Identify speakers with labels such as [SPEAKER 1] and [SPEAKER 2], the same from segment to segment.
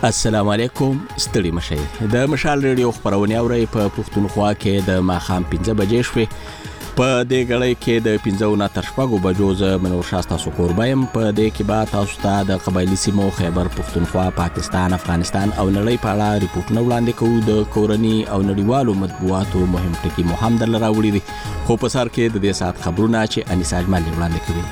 [SPEAKER 1] السلام علیکم، ستړي مشئ. د مشال ریډیو خبرونه اورئ په پښتونخوا کې د ماښام 5 بجې شوې. په دې غړې کې د 5 نه تر 6 بجو ز منور شاستا سو قربایم. په دې کې به تاسو ته د قبایلی سیمو خیبر پښتونخوا، پاکستان، افغانستان او نړۍ په اړه ریپورتونه وړاندې کوو. د کورني او نړیوالو مطبوعاتو مهم ټکي مو هم درل راوړي دي. خو په سر کې د دې سات خبرونه چې انیسا اجمل وړاندې کوي.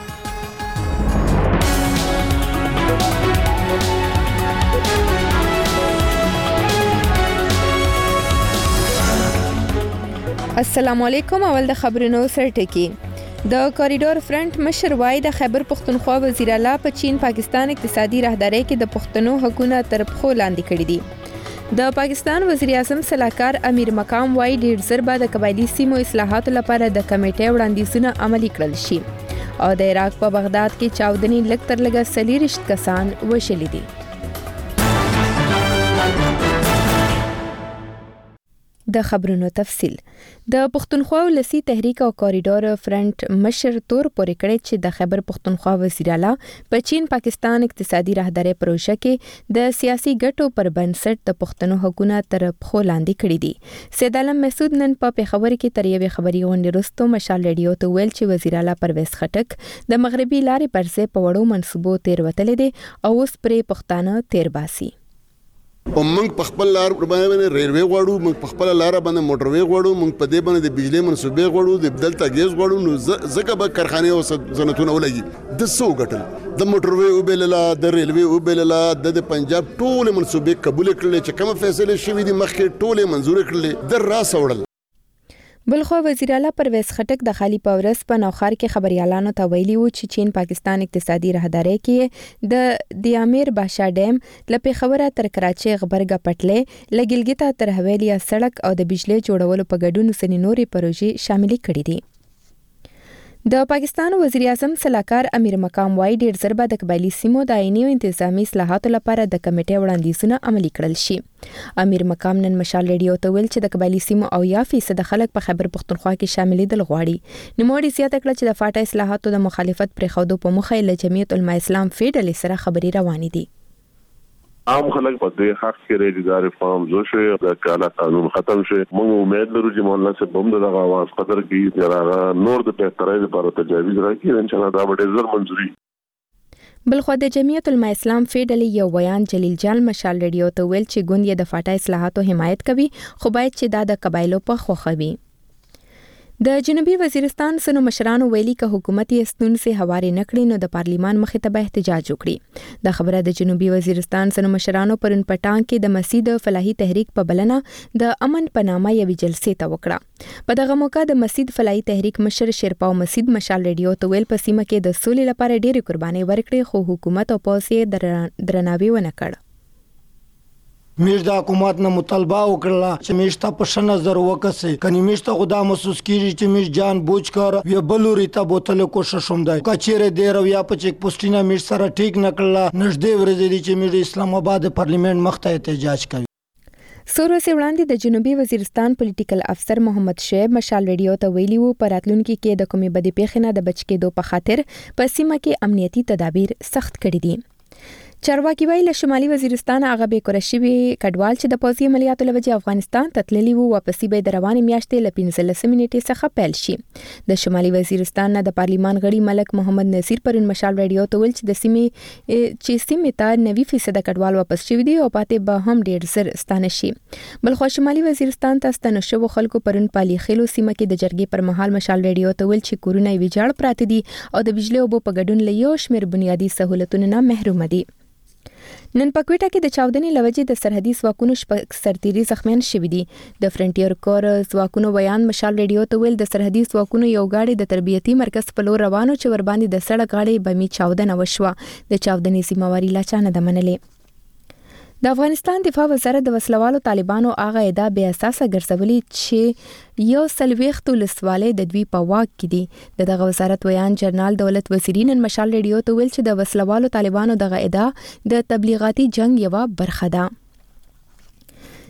[SPEAKER 2] السلام علیکم. اول د خبرونو سرټکی. د کوریډور فرنٹ مشر وای د خیبر پښتونخوا وزیر اعلی په چین پاکستان اقتصادي راهداري کې د پښتنو حقوقو تر پښو لاندې کړی دي. د پاکستان وزیر اعظم صلاحکار امیر مقام وای ډیر زر به د قبایلی سیمو اصلاحاتو لپاره د کمیټې وړاندیزونه عملي کړل شي. او د عراق په بغداد کې چاودنې لږ تر لږه 40 کسان وشلي دي. د خبرونو تفصیل. د پښتونخوا ولسی تحریک او کوریډور فرنٹ مشر تور پورې کړی چې د خیبر پښتونخوا وزیر اعلی په چین پاکستان اقتصادي راهداري پروژه کې د سیاسي ګټو پر بنسټ د پښتنو حقوقو تر پښو لاندې کړی دي. سید عالم مسعود نن په پیښور کې تر یوې خبري غونډې وروسته مشال ریډیو ته ویل چې وزیر اعلی پرویز خټک د مغربي لارې پر ځای په وړو منصوبو تیر وتلې دي او اوس پرې پښتانه تیر باسي.
[SPEAKER 3] او موږ په خپل لار باندې ریلوي غواړو، موږ په خپل لار باندې موټروي غواړو، موږ په دې باندې د بجلی منصوبې غواړو، د بدلته ګیس غواړو. نو زکه به کارخانه او صنعتونه ولګي د سو غټل د موټروي او بللا د ریلوي او بللا د پنجاب ټول منصوبې قبول کړل چې کوم فیصله شوې دي مخکې ټول منزور کړل د راس وړل.
[SPEAKER 2] بلخو وزیر اعلی پرویز خټک د خالی پاورس په نوخار کې خبريالانو ته ویلي و چې چین پاکستان اقتصادي راهداري کې د امیر بادشاه ډیم له پیښوره تر کراچۍ غبرګه پټلې لګلګیته تر حویلیا سړک او د بجلی جوړولو په ګډون سنې نوري پروژې شامل کړي دي. د پاکستان وزیر اعظم صلاحکار امیر مقام وای ډیر زر به د قبایلی سیمو د عیني او انتظامی اصلاحاتو لپاره د کمیټې وړاندیزونه عملي کړل شي. امیر مقام نن مشال ریډیو ته ویل چې د قبایلی سیمو او 1% خلک په خیبر پښتونخوا کې شاملېدل غواړي. نوموړي زیاته کړه چې د فاټا اصلاحاتو د مخالفت پرې خودو په مخه له جمعیت العلماء اسلام فیډل سره خبري روانې دي.
[SPEAKER 4] عام خلک په دې حق کې ریډیګار فارم زو شي د کالا قانون ختم شي. موږ امید لرو چې مولا سے بم د غواز قدر کې چې نور د بهترۍ لپاره تجاویز راکړي ان شاء الله دا به ډېر منځوري.
[SPEAKER 2] بلخو د جمعیت العلماء اسلام فیډل یو بیان جلیل جان مشال ریډیو ته ویل چې ګوند یې د فاټا اصلاحاتو حمایت کوي خو باید چې دا د قبایلو په خوخه وي. د جنوبي وزیرستان سنو مشرانو ویلي که حکومت یې ستونزې هواري نکړي نو د پارلیمان مخې ته به احتجاج وکړي. د خبره د جنوبي وزیرستان سنو مشرانو پرون پټان کې د مسجد فلاحي تحریک په بلنه د امن په نامه یوې جلسې ته وکړه. په دغه موقع د مسجد فلاحي تحریک مشر شیرپاو مسجد مشال ریډیو ته ویل په سیمه کې د سولې لپاره ډېرې قربانۍ ورکړې خو حکومت او پولیس یې درناوی ونه کړ.
[SPEAKER 5] میش د حکومت نه مطالبه وکړه چې میش ته په شنه نظر وکسي کني میش ته خدا محسوس کیږي چې میش جان بوج کار وی بلوري ته بوتل کوشش هم دی کچېره دی رو یا په چک پوسټینا میش سره ټیک نکړه نږدې ورځې دي چې میش اسلام آباد پارلیمنت مخته احتجاج کوي.
[SPEAKER 2] سورو سي وړاندې د جنوبي وزیرستان پولیټیکل افسر محمد شعیب مشال ریډیو ته ویلي وو په راتلونکي کې د کومې بدې پیښې نه د بچ کېدو په خاطر په سیمه کې امنیتي تدابیر سخت کړي دي. چارواکي ویل شمالي وزیرستان هغه به قرشي کډوال چې د پوځي عملیاتو لوجه افغانستان تتللی وو واپسی به د روانې میاشتې ل 15 منټې څخه پیل شي. د شمالي وزیرستان نه د پارلیمان غړي ملک محمد نصیر پرون مشال ریډیو ته ویل چې سیمې ته 90% کډوال واپس شوي دي او پاتې به هم ډیر زر ستانه شي. بلخو شمالي وزیرستان ته ستنه شو خلکو پرون پالي خلو سیمه کې د جرګې پر مهال مشال ریډیو ته ویل چې کورونه ویجاړ پراته دي او د بجلی او اوبو په ګډون له یو شمېر بنیادي سہولتونو نه محروم دي. نن په کوټه کې د چاودنې لوجې د سرحدي ځواکونو سرتیري زخمیان شوي دي. د فرنټیر کور ځواکونو بیان مشال ریډیو ته ویل د سرحدي ځواکونو یو غاړي د تربیتي مرکز په لور روانو چې ور باندې د سړک غاړي بمي چاودنه وشوه. د چاودنې ذمہواری لا چا نه ده منلې. د افغانستان دفاع وزارت د وسلوالو طالبانو هغه ادعا بې اساسه ګرځولې چې یو سلويخت ولسوالۍ د دوی په واک کې دي. دغه وزارت ویان جنرال دولت وزیرین مشال ریډیو ته ویل چې د وسلوالو طالبانو دغه ادعا د تبلیغاتي جنگ یوه برخه ده.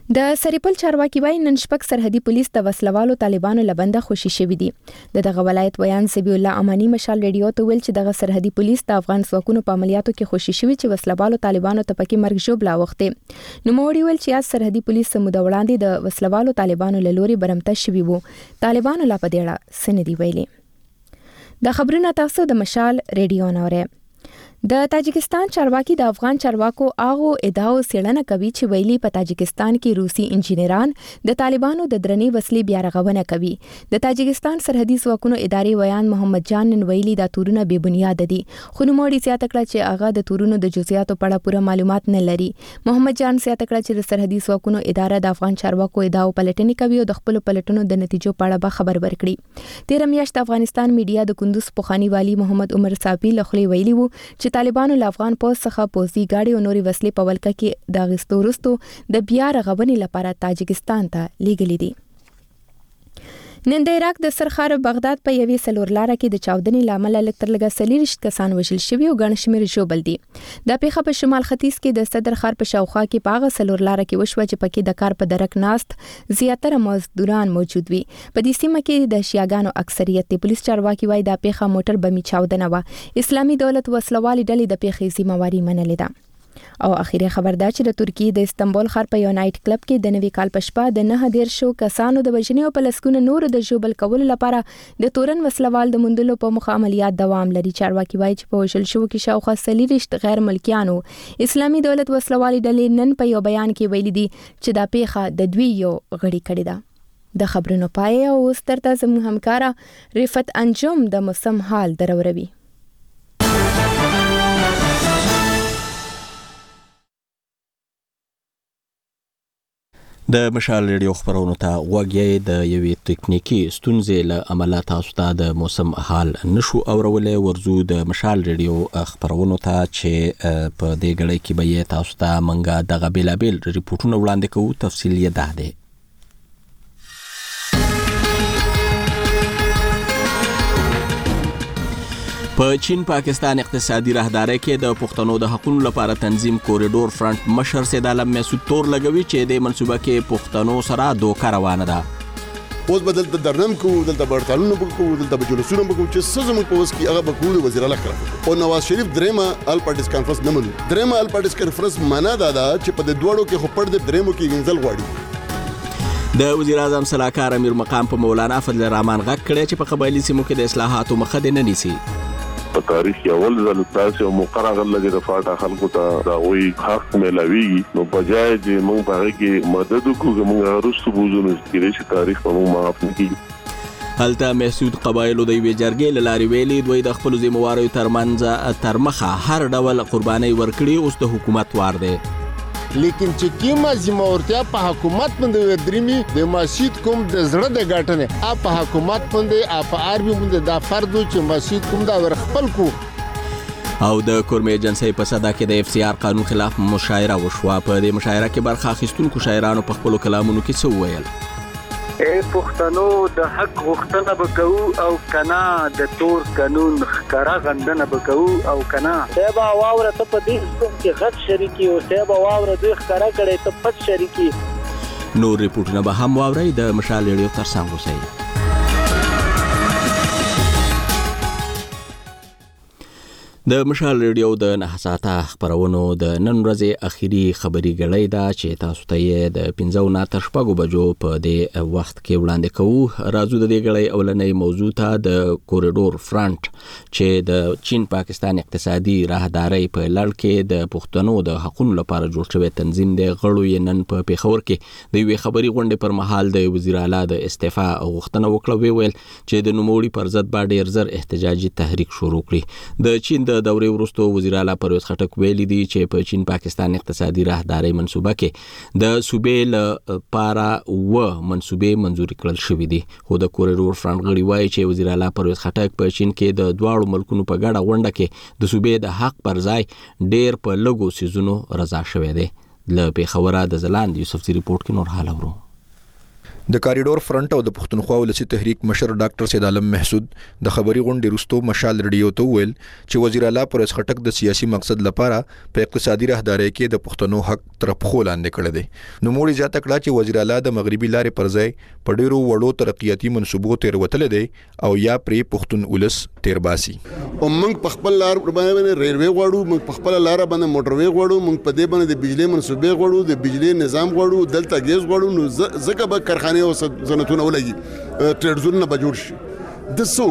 [SPEAKER 2] د سریپل چارواکي وایي نن شپږ سرحدي پولیس د وسلوالو طالبانو لبنده خوشي شوي دي. دغه ولایت ویان سبی الله امانی مشال ریډیو ته ویل چې دغه سرحدي پولیس د افغان ځواکونو په عملیاتو کې خوشي شوي چې وسلوالو طالبانو ته پکې مرګ ژوبلا وخته. نو موري ویل چې سرحدي پولیس سموده وړاندې د وسلوالو طالبانو له لوري برمته شوي وو. طالبانو لا په دې سندي ویلي. د خبرونه تاسو د مشال ریډیو نوره. د تاجکستان چارواکي د افغان چارواکو اغو ادعاو څېړنه کوي چې ویلي په تاجکستان کې روسي انجینران د طالبانو د درنې وسلې بیا رغونه کوي. د تاجکستان سرحدي ځواکونو ادارې ویان محمد جان نن ویلي دا تورونه بې بنیاد دي. خو نوموړي زیاته کړه چې هغه د تورونو د جزئیاتو په اړه پوره معلومات نه لري. محمد جان زیاته کړه چې د سرحدي ځواکونو اداره د افغان چارواکو ادعاو پلټنې کوي او د خپل پلټنو د نتیجو په اړه به خبر ورکړي. 13 میاشت د افغانستان میډیا د کندوز پوخانی والی محمد عمر صافی لخوا ویلي وو چې طالبانو له افغان پوځ څخه پوځي ګاډي او نوري وسلې په ولکه کې د اغستو وروسته د بیا رغونې لپاره تاجکستان ته لیږلي دي. نن د عراق د سرخار بغداد په یوې سلورلاره کې د چاودنې لامل لکترلګه 40 کسان وژل شوي او ګڼ شمېر ژوبل دي. د پیښه په شمال ختیځ کې د صدر خار په شاوخوا کې په هغه سلورلاره کې وشوه چې پکې د کار په درک ناست زیاتره مزدوران موجود وي. په دې سیمه کې د شیعاګانو اکثریت د پولیس چارواکي وایي دا پیښه موټر بمي چاودنه وه. اسلامي دولت وسلوالي ډلې د پیښې ذمہواري منلې ده. او اخیری خبر دا چې د ترکیې د استنبول ښار په یو نایټ کلب کې د نوي کال په شپه د 9 کسانو د وژنې او په لسګونو نورو د ژوبل کولو لپاره د تورن وسلوال د موندلو په موخه عملیات دوام لري. چارواکي وایي چې په وژل شوو کې شاوخوا 40 غیر ملکیانو اسلامي دولت وسلوالي ډلې نن په یو بیان کې ویلي دي چې دا پیښه د دوی یو غړي کړې ده. د خبرونو پای او سترته زموږ همکاره رفت انجم د موسم حال دروروي.
[SPEAKER 1] د مشال ریډیو خبرونو ته غوږی د یوې تکنیکی ستونزې له امله تاسو ته د موسم حال نشو اورولې. ورزو د مشال ریډیو خبرونو ته چې په دې غړي کې به تاسو ته منګه دغه بیلابل ریپورتونه وړاندې کوو. تفصیل یې ده ده. په چین پاکستان اقتصادي راهداري کې د پښتنو د حقوقو لپاره تنظیم کوریډور فرنٹ مشر سید عالم مسعود تور لګوي چې د منصوبه کې پښتنو سره دوکه روانه ده.
[SPEAKER 3] اوس بدل د درنم کو دلته برتالونو کو دلته بجلسونو کو چې سزم په اوس کې هغه بکول وزیر اعلی کړ او نواز شریف دریمه ال پارټیز کانفرنس نه منو. دریمه ال پارټیز کانفرنس معنا دا چې په دوړو کې خو پړ د دریمو کې وینځل غواړي.
[SPEAKER 1] د وزیر اعظم صلاحکار امیر مقام په مولانا فضل الرحمن غږ کړی چې په قبایلی سیمو کې د اصلاحاتو مخه نه نیسي.
[SPEAKER 4] په تاریخ کې اول ځل تاسو مقرره لګي د فاټا خلکو ته دا وی حق ملوي نو په ځای چې موږ په هغه کې مدد وکړو موږ وروسته بوزو چې تاریخ په موږ معاف نکړي.
[SPEAKER 1] هلته محسود قبایلو د یوې جرګې له لارې ویلي دوی د خپلو ذمہواریو تر مخه هر ډول قرباني ورکړي. اوس د حکومت وار دی.
[SPEAKER 6] لیکن چې کیما ذمہورتیا په حکومت باندې ودرېمي د مسجد کوم د زړه د غټنه په حکومت باندې په عربي باندې دا فرض چې مسجد کوم دا ور خپل کو.
[SPEAKER 1] او د کورمه ایجنسی په صدا کې د اف سی آر قانون خلاف مشاعره وشوه. په دې مشاعره کې برخه اخیستونکو شاعرانو په خپل کلامونو کې څه وویل.
[SPEAKER 7] پښتنو د حق غوښتنه وکاو او کنا د تور قانون ښکارا غندنه وکاو او کنا سبا واوره ته په دې کوم کې غټ شریکی او سبا واوره دوی ښکارا کړي ته پټ شریکی.
[SPEAKER 1] نور ریپورتونه به هم واورئ. د مشال ریډیو ترڅنګ اوسئ. د مشال ریډیو د 9 ساعته خبرونو د نن ورځې اخیری خبري غړۍ ده چې تاسو ته یې د 15 تر 6 بجو په دې وخت کې وړاندې کوو. راځو د دې غړۍ اولنۍ موضوع ته د کوریډور فرنٹ چې د چین پاکستان اقتصادي راهداري په لړ کې د پښتنو د حقوقو لپاره جوړ شوی تنظیم دی. غړو یې نن په پیښور کې د یوې خبري غونډې پر مهال د وزیر اعلی د استعفا غوښتنه وکړه. ویل چې د نوموړي پر ضد به ډیر زر احتجاجي تحریک شروع کړي. د چین د دورې وروسته وزیر اعلی پرویز خټک ویلي دي چې په چین پاکستان اقتصادي راهداري منصوبه کې د صوبې لپاره منصوبې منځوري کړل شوې دي. خو د کوریډور فرنٹ غړي وایي چې وزیر اعلی پرویز خټک په چین کې د دواړو ملکونو په ګډه غونډه کې د صوبې د حق پر ځای ډیر په لګو سيزونو رضا شوې ده. له پیښوره د زلاند یوسف زی ریپورت کې نور حال اورو.
[SPEAKER 8] د کاریډور فرنٹ او د پښتونخوا ولسی تحریک مشر ډاکټر سید عالم محسود د خبري غونډې وروسته مشال ریډیو ته ویل چې وزیر اعلی پرس خټک د سیاسي مقصد لپاره په اقتصادي راهداري کې د پښتنو حق طرف خو لاندې کړی دی. نو موږ زیاته کړه چې وزیر اعلی د مغربي لارې پر ځای په ډیرو وړو ترقیاتي منصوبو تیر وتل دي او یا پرې پښتون ولس تیر باسي.
[SPEAKER 3] او موږ په خپل لار باندې ریلوي غواړو، موږ په خپل لار باندې موټروي غواړو، موږ په دې باندې د بجلی منصوبې غواړو، د بجلی نظام غواړو، دلته ګیس غواړو. نو زکه به کارخانه او صنعتونه ولګي، ټریډ زونونه به جوړ شي. د څو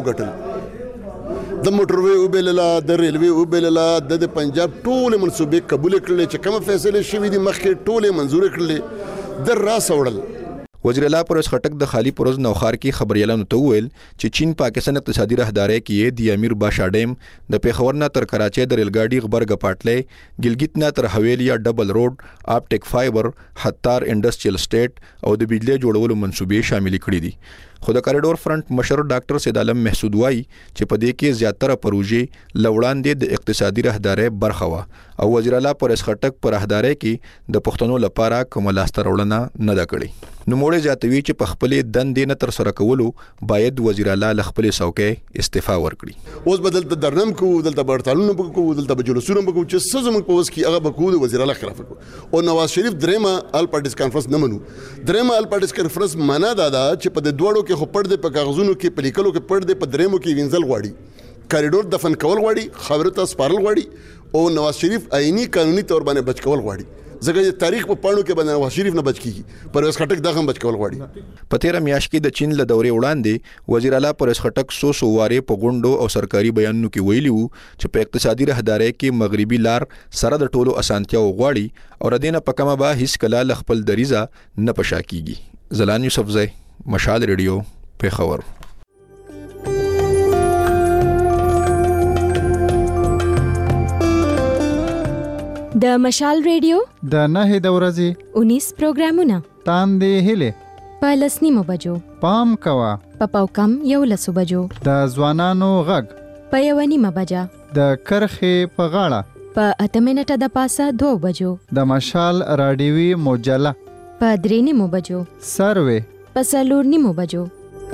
[SPEAKER 3] ګټل د موټروي او بللا د ریلوي او بللا د پنجاب ټول منصوبې قبول کړل چې کوم فیصله شوی دي مخکې ټول منزور کړل د راس وړل.
[SPEAKER 8] وزیر اعلی پرس خټک د خالی پروز نوخار کې خبريالانو ته ویل چې چین پاکستان اقتصادي راهداري کې د امیر باشا ډیم د پیښور نه تر کراچۍ د ریلګاډي غبرګ پټلې ګلګت نه تر حویلیا ډبل روډ آپټیک فایبر حتار انډستریل سټیټ او د بجلی جوړولو منصوبې شامل کړي دي. خو د کاریډور فرنٹ مشر ډاکټر سید عالم محسود وایي چې په دې کې زیاتره پروژې لوړاندې د اقتصادي راهداري برخه وا او وزیر اعلی پرس خټک پر راهداري کې د پښتنو لپاره کوم لاسته راوړنه نه ده کړې. نو موږ زیاتوي چې په خپل دندې نه تر سره کولو باید وزیر اعلی ل خپل څوکۍ استعفا ورکړي.
[SPEAKER 3] اوس بدل د درنم کو دلته برتالونو کو دلته بجلسونو کو چې سزم په اوس کې هغه بکو د وزیر اعلی خلاف کو او نواز شریف درېما ال پارټیز کانفرنس نه منو. درېما ال پارټیز کانفرنس معنا دا چې په دوړو کې خو پړ دې په کاغذونو کې په لیکلو کې پړ دې په درېمو کې وینځل غواړي، کاریډور دفن کول غواړي، خبرته سپارل غواړي او نواز شریف آئینی قانوني تور باندې بچ کول غواړي. ځکه تاریخ په پاڼو کې باندې نواز شریف نه بچ کیږي، پرویز خټک دغه بچ کول غواړي.
[SPEAKER 8] په 13 میاشت کې د چین له دورې وړاندې وزیر اعلی پرس خټک سو واره په غونډو او سرکاري بیانونو کې ویلي وو چې په اقتصادي راهداري کې مغربي لار سره د ټولو اسانتیاو غواړي او ردینه په کومه به هیڅ کله خپل دریزه نه پشا کیږي. زلان یوسفزئی، مشال ریډیو، پیښور.
[SPEAKER 9] د مشال ریډیو
[SPEAKER 10] د 9 د ورځې
[SPEAKER 9] 19 پروګرامونه
[SPEAKER 10] تاندې هله
[SPEAKER 9] په لسنیمو بجو
[SPEAKER 10] پام کوا
[SPEAKER 9] په پاوکم 11 بجو
[SPEAKER 10] د ځوانانو غږ
[SPEAKER 9] په 1:30 بجا
[SPEAKER 10] د کرخې په غاړه
[SPEAKER 9] په 8 منټه د پاسه 2 بجو
[SPEAKER 10] د مشال رادیوي مجله
[SPEAKER 9] په 3:30 بجو
[SPEAKER 10] سروي
[SPEAKER 9] په 4:30 بجو.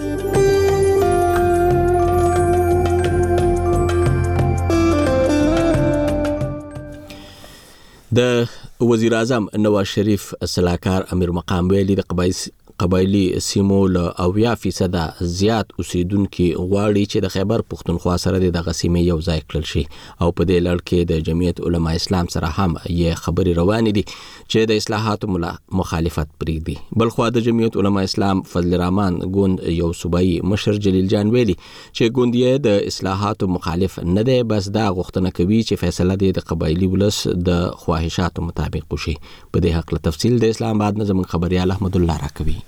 [SPEAKER 1] د وزیر اعظم نواز شریف صلاحکار امیر مقام ویلي د قبایلی سیمو له 80% زیات اوسیدونکو غواړي چې د خیبر پښتونخوا سره د غسیمې یو ځای کړل شي او په دې لړ کې د جمعیت علما اسلام سره هم یې خبري روانې دي چې د اصلاحاتو مخالفت پرېږدي. بلخو د جمعیت علما اسلام فضل الرحمن ګوند یو صوبایي مشر جلیل جان ویلي چې ګوند یې د اصلاحاتو مخالف نه دی، بس دا غوښتنه کوي چې فیصله د قبایلی ولس د خواهشاتو مطابق وشي. په دې حق له تفصیل د اسلام آباد نه زموږ خبريال احمد الله راکوي.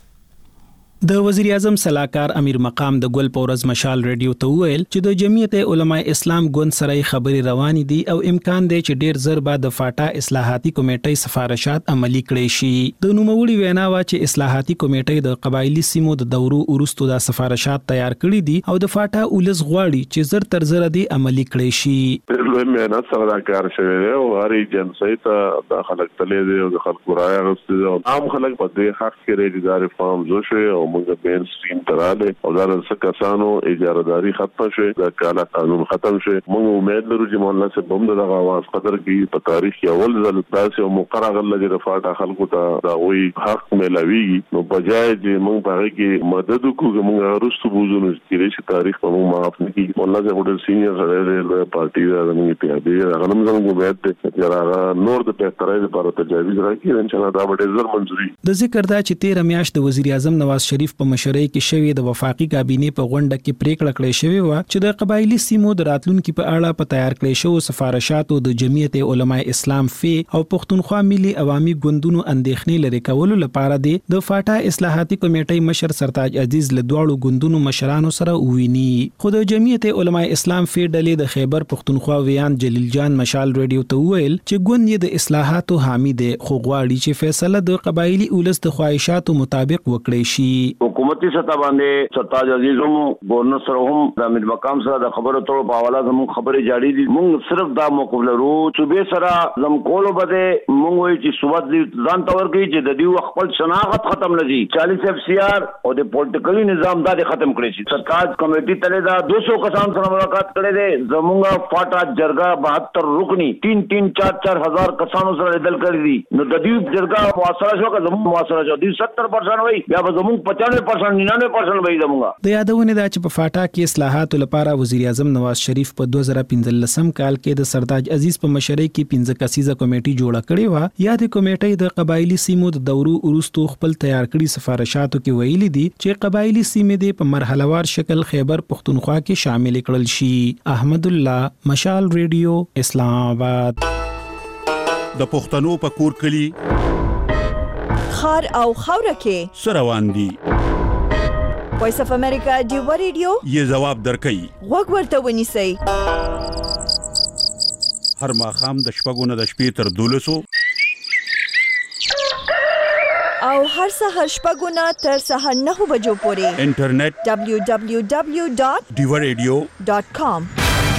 [SPEAKER 11] د وزیر اعظم صلاحکار امیر مقام د ګل پورز مشال ریډیو ته ویل چې د جمعیت علما اسلام ګوند سره خبري روان دي او امکان دی چې ډیر زر بعد د فاټا اصلاحاتي کمیټې سفارشات عملی کړي شي. د نوموړي وینا وا چې اصلاحاتي کمیټې د قبایلی سیمو د دورو ورستو د سفارشات تیار کړي دي او د فاټا ولز غواړي چې زر تر زر دي عملی کړي شي.
[SPEAKER 4] لوی مهنت سره دا کار شوی دی او هر ایجنسی ته د خلک تلې دي او د خلکو راي غوښتي دي. عام خلک په دې حق کې ریډیګار فارم زو شي او موږ مین سټریم تراله او دا څه کسانو اجارهداري ختم شي، د کالا قانون ختم شي. موږ امید لرو چې مولا سے بم د आवाज قدر کې په تاریخ کې اول ځل داسې او مقرره لګي د فاټا خلکو ته دا وی حق ملوي نو بجای چې موږ په کې مدد وکړو موږ وروسته بوزو چې تاریخ په موږ معاف نه کیږي. مولا سے وړل سینیئر سره د پارټي د موږ په دې غنم زموږ امید ده چې راغه نور د بهترۍ لپاره تجاویز راکړي ان شاء الله دا به زر منځوري.
[SPEAKER 11] د ذکر دا چې 13 میاشت د وزیر اعظم نواز شریف په مشرۍ کې شوی د وفاقي کابینې په غونډه کې پریکړه کړې شوې و چې د قبایلی سیمو د راتلونکو په اړه په تیار کړې شو سفارشاتو د جمعیت علما اسلام فی او پښتونخوا ملي عوامي ګوندونو اندېښنې لري کولو لپاره د فاټا اصلاحاتي کمیټې مشر سرتاج عزیز له دوړو ګوندونو مشرانو سره وویني. خو د جمعیت علما اسلام فی ډلې د خیبر پښتونخوا ویان جلیل جان مشال ریډیو ته ویل چې ګوند یې د اصلاحاتو حامی دی خو غواړي چې فیصله د قبایلی اولس د خواهشاتو مطابق وکړي شي.
[SPEAKER 12] حکومتي سطح باندې سرتاج عزیز هم گورنر سره هم د امیر مقام سره د خبرو ټول په حواله زموږ خبرې جاری دي. موږ صرف دا موقف لرو صوبې سره زم کولو بده موږ وایي چې صوبات دې ځان تور کوي چې د دې خپل شناخت ختم لږي 40 FCR او د پولیټیکلی نظام دا ختم کړی شي. سرتاج کمیټي تله دا 200 کسان سره ملاقات کړي دي. زموږ فاټا جرګه 72 رکنی 3-3 4-4 هزار کسانو سره لیدل کړی دي. نو د دې جرګه مؤثره شو که زموږ مؤثره شو دي 70% وای یا به زموږ 95% 99% وای زموږ.
[SPEAKER 11] د یادونه دا چې په فاټا کې اصلاحاتو لپاره وزیر اعظم نواز شریف په 2015 کال کې د سرتاج عزیز په مشرۍ کې 15 کسیزه کمیټي جوړه کړې و. یا د کمیټې د قبایلی سیمو د دورو وروستو خپل تیار کړي سفارشاتو کې ویلي دي چې قبایلی سیمې د په مرحله وار شکل خیبر پختونخوا کې شامل کړل شي. احمد الله، مشال ریډیو، اسلام آباد.
[SPEAKER 13] د پښتنو په کور کلی
[SPEAKER 14] خار او خوره کې
[SPEAKER 13] سروان دي.
[SPEAKER 14] وایس اف امریکا دیو ریډیو
[SPEAKER 13] یې جواب درکړي.
[SPEAKER 14] وګ ورته ونیسئ.
[SPEAKER 13] هر ماخام د شپږو نه د شپې تر 12
[SPEAKER 14] او هر سحر شپږو نه تر سحر 9 بجو پورې
[SPEAKER 13] انټرنیټ
[SPEAKER 14] www.diwaradio.com.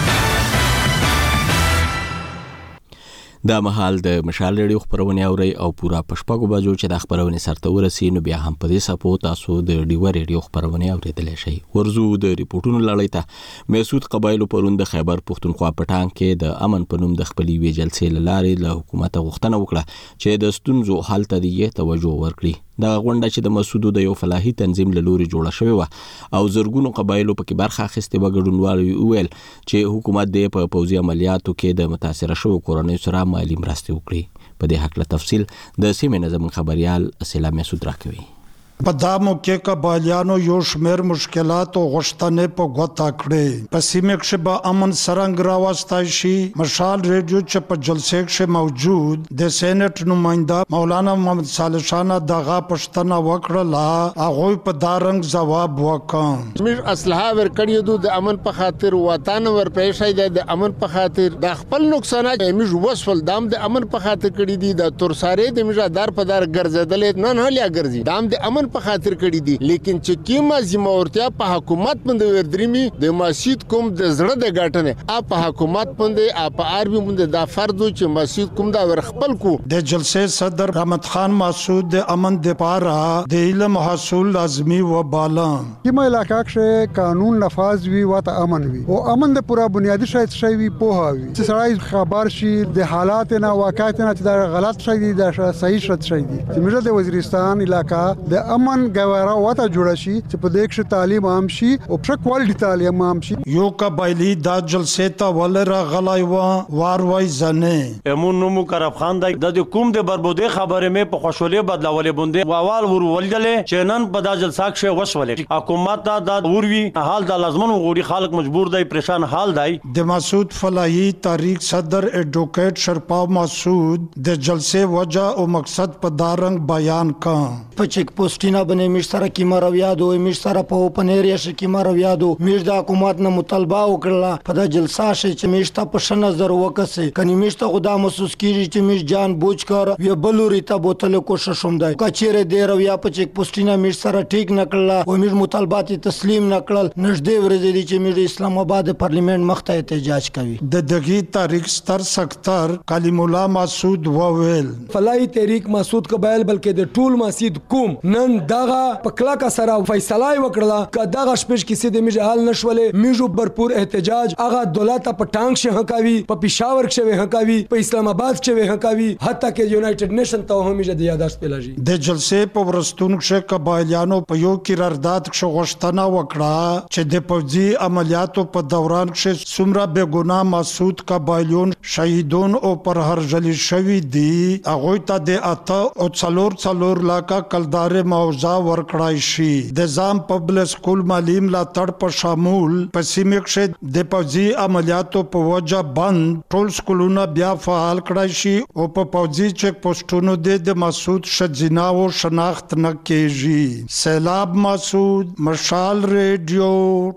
[SPEAKER 1] دا مهال د مشال ریډیو خبرونه اوري او پورا پښپاګو بجو چې د خبرونه سرته ورسي نو بیا هم په دې سپو تاسو د ډیو ریډیو خبرونه اوریدل شي. ورزو د ریپورتونو لړۍ ته مسعود قبایلو پروند خیبر پختونخوا پټان کې د امن پنوم د خپلې وی جلسې لارې له حکومت غوښتنه وکړه چې د ستونزو حل ته دی توجه ورکړي. دا غونډه چې د مسعود د یو فلاحي تنظیم له لوري جوړه شوې و او زرګونو قبایلو پکې برخه اخیستې و. ګډونوال ویل چې حکومت د په پوځي عملیاتو کې د متاثر شوو کورنۍ سره مالی مرستې وکړي. په دې حق له تفصیل د سیمې نظم خبريال اسلام مسعود راکوي.
[SPEAKER 5] په دا موقع قبایلیانو یو شمیر مشکلات او غوښتنې په غوطه کړې. په سیمه کې به امن سرنګ راوستای شي. مشال ریډیو چې په جلسه کې موجود د سېنات نماینده مولانا محمد صالح شاه دغه پښتنه وکړه. هغه په دا رنګ جواب وکړ.
[SPEAKER 6] موږ اصلاح ورکړیو د امن په خاطر وطن ور پېښې د امن په خاطر د خپل نقصانات موږ وسول دام د امن په خاطر کړی دي. د تورساره د موږ دار په دار ګرځیدل نه نه لیا ګرځي دام د امن په خاطر کړی دي. لیکن چې کیما ذمہورتیا په حکومت باندې وردرمي د مسجد کوم د زړه د غاټنه په حکومت باندې په عربي باندې دا فرض چې مسجد کوم دا ور خپل کو.
[SPEAKER 5] د جلسه صدر رحمت خان مسعود د امن د پاره د علم حاصل لازمی و بالا
[SPEAKER 15] کیما علاقہ کې قانون نفاذ وی و ته امن وی او امن د پورا بنیادی شاید شی وی په هاوی چې سړی خبر شي د حالات نه واقعیت نه چې دا غلط شي دي دا صحیح شي دي. چې موږ د وزیرستان علاقہ د امن ګواره وته جوړ شي چې په دې کې تعلیم عام شي او ښه کوالټي تعلیم عام شي.
[SPEAKER 5] یو قبایلی دا جلسه ته ولر غلای و وار وای زنه
[SPEAKER 16] امون نو مکرب خان د کوم د بربودي خبره مې په خوشولې بدلاولې بوندې واوال ور ولدلې چې نن په دا جلسه کې وشولې حکومت دا وروي حال د لازمن غوړي خلک مجبور دی پریشان حال دی.
[SPEAKER 5] د مسعود فلاحي تحریک صدر ایڈوکیٹ شرپا مسعود د جلسه وجہ او مقصد په دارنګ بیان کړ.
[SPEAKER 17] په چیک پوسټینا باندې مشترک کی مرویادو مشترک په اوپن ایریا شي کی مرویادو مش د حکومت نه مطالبه وکړه په د جلسه شي چې مشته په شن نظر وکسي کني مشته خدا محسوس کیږي چې مش جان بوج کار وی بلوري ته بوتل کوشش هم دی کچېره دی رویا په چیک پوسټینا مش سره ټیک نکړه او مش مطالبات تسلیم نکړل نږدې ورځې دي چې مش اسلام آباد پارلیمنت مخته احتجاج کوي.
[SPEAKER 5] د دغه تاریخ ستر سکتر کلیم الله مسعود وویل
[SPEAKER 18] فلاحي تحریک مسعود قبایل بلکې د ټول مسجد کوم نن دغه پکلا کا سره فیصله وکړه ک دغه شپږ کیسې د میجه حل نشولې میجو برپور احتجاج هغه دولت په ټانګ شه هکاوي په پېښور کې شه هکاوي په اسلام آباد کې هکاوي حتی کې یونایټډ نیشن ته هم میجه د یاداشت پلاجي.
[SPEAKER 5] د جلسې په ورستون کې قبایلیانو په یو قرارداد کې غوښتنه وکړه چې د پوځي عملیاتو په دوران کې څومره بے ګناه مسعود قبایلیون شهیدون او پر هرجلی شوی دي هغه ته د اته او څلور لاکه کلدار موضوع ورکړای شي. د ځام پبلک سکول معلم لا تړ په شامل په سیمه کې د پوځي عملیاتو په وجه بند ټول سکولونه بیا فعال کړای شي او په پوځي چیک پوسټونو د مسعود شجنا او شناخت نه کیږي. سیلاب مسعود مشال ریډیو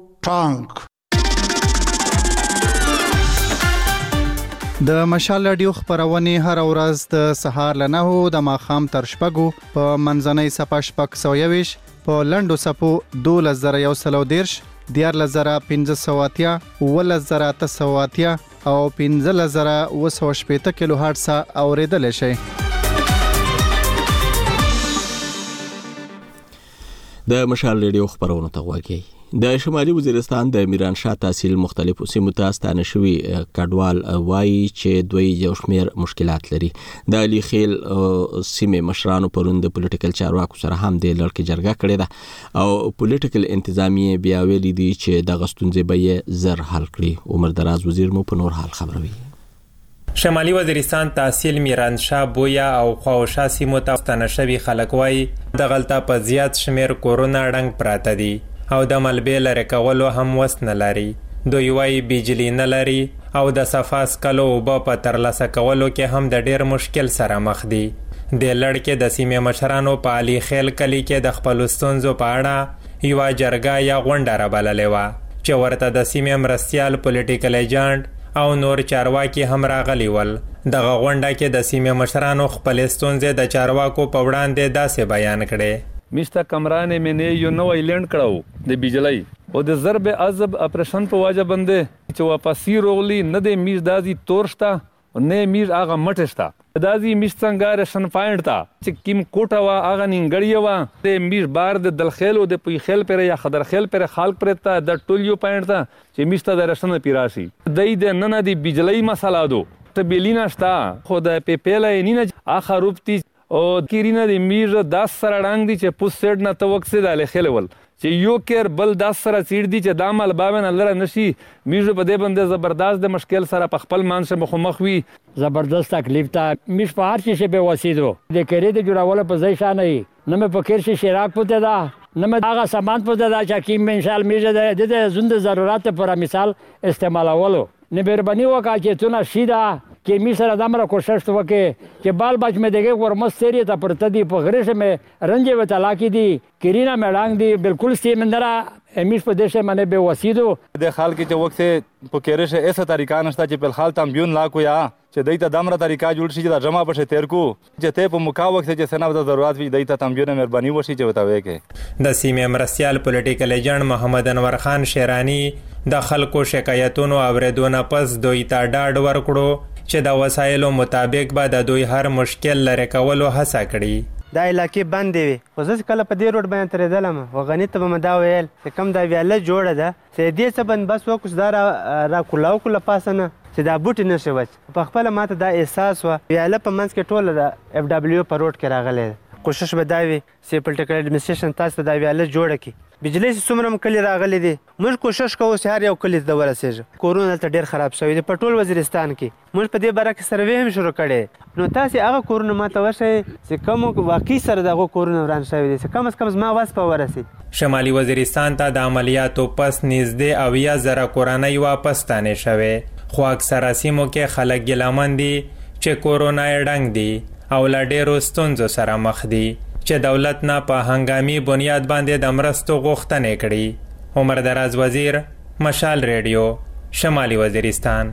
[SPEAKER 5] ټانک.
[SPEAKER 10] د مشال رادیو خبرونه هر ورځ د سهار له 9 د ماخام تر شپږو په منځنۍ صفه شپږ 120 په لندو سپو 12130 14580 11880 او 15080 کیلو هرتز اوریدل شي.
[SPEAKER 1] د مشال ریډیو خبرونه ته غواړئ. د شمالي وزیرستان د میران شاه تحصیل مختلفو سیمو ته ستانه شوی کډوال وایي چې دوی یو شمېر مشکلات لري. د علي خیل سیمې مشرانو پرون د پولیټیکل چارواکو سره هم د لړکې جرګه کړې ده او پولیټیکل انتظامیه بیا ویلي دي چې د غستونځې به یې زر حل کړي. عمر دراز وزیر مو په نور حال خبروي.
[SPEAKER 19] شمالي وزیرستان تحصیل میران شاه بویا او خواوشا سیمو ته ستانه شوي خلک وایي د غلطه په زیات شمېر کورونه ړنګ پراته دي او د ملبې لرې کولو هم وس نه لري. دوی وایي بجلی نه لري او د صفا څښلو اوبه په ترلاسه کولو کې هم د ډېر مشکل سره مخ دي. د لړکې د سیمې مشرانو په علي خیل کلي کې د خپلو ستونزو په اړه یوه جرګه یا غونډه رابللې وه چې ورته د سیمې مرستیال پولیټیکل ایجنټ او نور چارواکي هم راغلي ول. دغه غونډه کې د سیمې مشرانو خپلې ستونزې د چارواکو په وړاندې داسې بیان کړې.
[SPEAKER 20] میستا کمرانه مې یو نو ایلند کړو د بجلی او د ضرب عذب اپریشن په واجب باندې چې واپسی روغلی نه د میز دازي تورشتا نه میز هغه مټشتا دازي میز څنګه رشن پاینټ تا چې کیم کوټا وا هغه نینګړی وا د میز بار د دلخیل او د پی خیل پر یا خضر خیل پر خلق پرتا د ټولیو پاینټ تا چې میستا د رشن پیراشي د نه د بجلی مساله دو ته بیلینا شتا خو د پیپل نه اخر روپتی او کیرینه د میر 10 سره ډنګ دي چې پوس سیټ نه توک سي د لخلول چې یو کېر بل 10 سره سیټ دي چې دامل بابن الله نشي میر په دې باندې زبردست د مشکل سره په خپل مان سره مخ وي.
[SPEAKER 21] زبردست تکلیف تا میر په هر شي به وسیدو د کېری د جوړول په ځای شانه نه مې په کېر شي شراک پته دا نه مې هغه سامان پته دا چې کیم انشاء میر د زند ضرورت پر مثال استعمالولو نه مهرباني وکړه چې تونه شیدا کې می سره دمره کوشش وکړي چې بال بچ مې دغه ورمس سری ته پرته دی په غریش مې رنجه وته لاکی دی کرینا مې ډنګ دی بالکل سیمندرا امیش په دشه باندې به وسیدو
[SPEAKER 20] د خال کې چې وخت په کېرشه ایسه طریقہ نشته چې په خال تم بیون لا کو یا چې دایته دمره طریقہ جوړ شي چې جمع بشه تیر کو چې ته په مکا وخت چې سناو د ضرورت وي دایته تم بیون مهرباني وشي چې وتاوي کې.
[SPEAKER 19] د سیمې مرستیال پولیټیکل ایجنټ محمد انور خان شیرانی د خلکو شکایتونو اوریدونه پس دوی ته ډاډ ورکړو چې د وسایلو مطابق به د دوی هر مشکل لرې کولو هڅه کړي.
[SPEAKER 22] دا علاقې بندې وي خو زه کله په دې روډ باندې تېرېدلم و غني ته به مې دا ویل چې کوم دا ویاله جوړه ده چې دې څه بندبست وکړو دا راکولاو کړو له پاسه نه چې دا بوټي نشي وچ په خپله ماته دا احساس وه ویاله په منځ کې ټوله د اف ډبلیو په روډ کې راغلی ده. کوشش به دا وي چې پولیټیکل ایډمنسټریشن تاسو ته دا ویاله جوړه کړي. بجلی څومره کلی راغلی دي موږ کوشش کوو چې هر یو کلی ته ورسېږو. کورونه دلته ډېر خراب شوي دي په ټول وزیرستان کې. موږ په دې باره کې سروې هم شروع کړی نو تاسې هغه کورونه ما ته وښایئ چې کوم واقعي سره د هغو کورونه وران شوي دي چې کم از کم زما وس په ورسي.
[SPEAKER 19] شمالي وزیرستان ته د عملیاتو پس نږدې 80,000 کورنۍ واپس ستانې شوې خو اکثره سیمو کې خلک ګیلمن دي چې کورونه یې ډنګ دي او له ډېرو ستونزو سره مخ دي چې دولت نه په هنګامي بنیاد باندې د مرستو غوښتنې کړي. عمر دراز وزیر مشال ریډیو شمالي وزیرستان.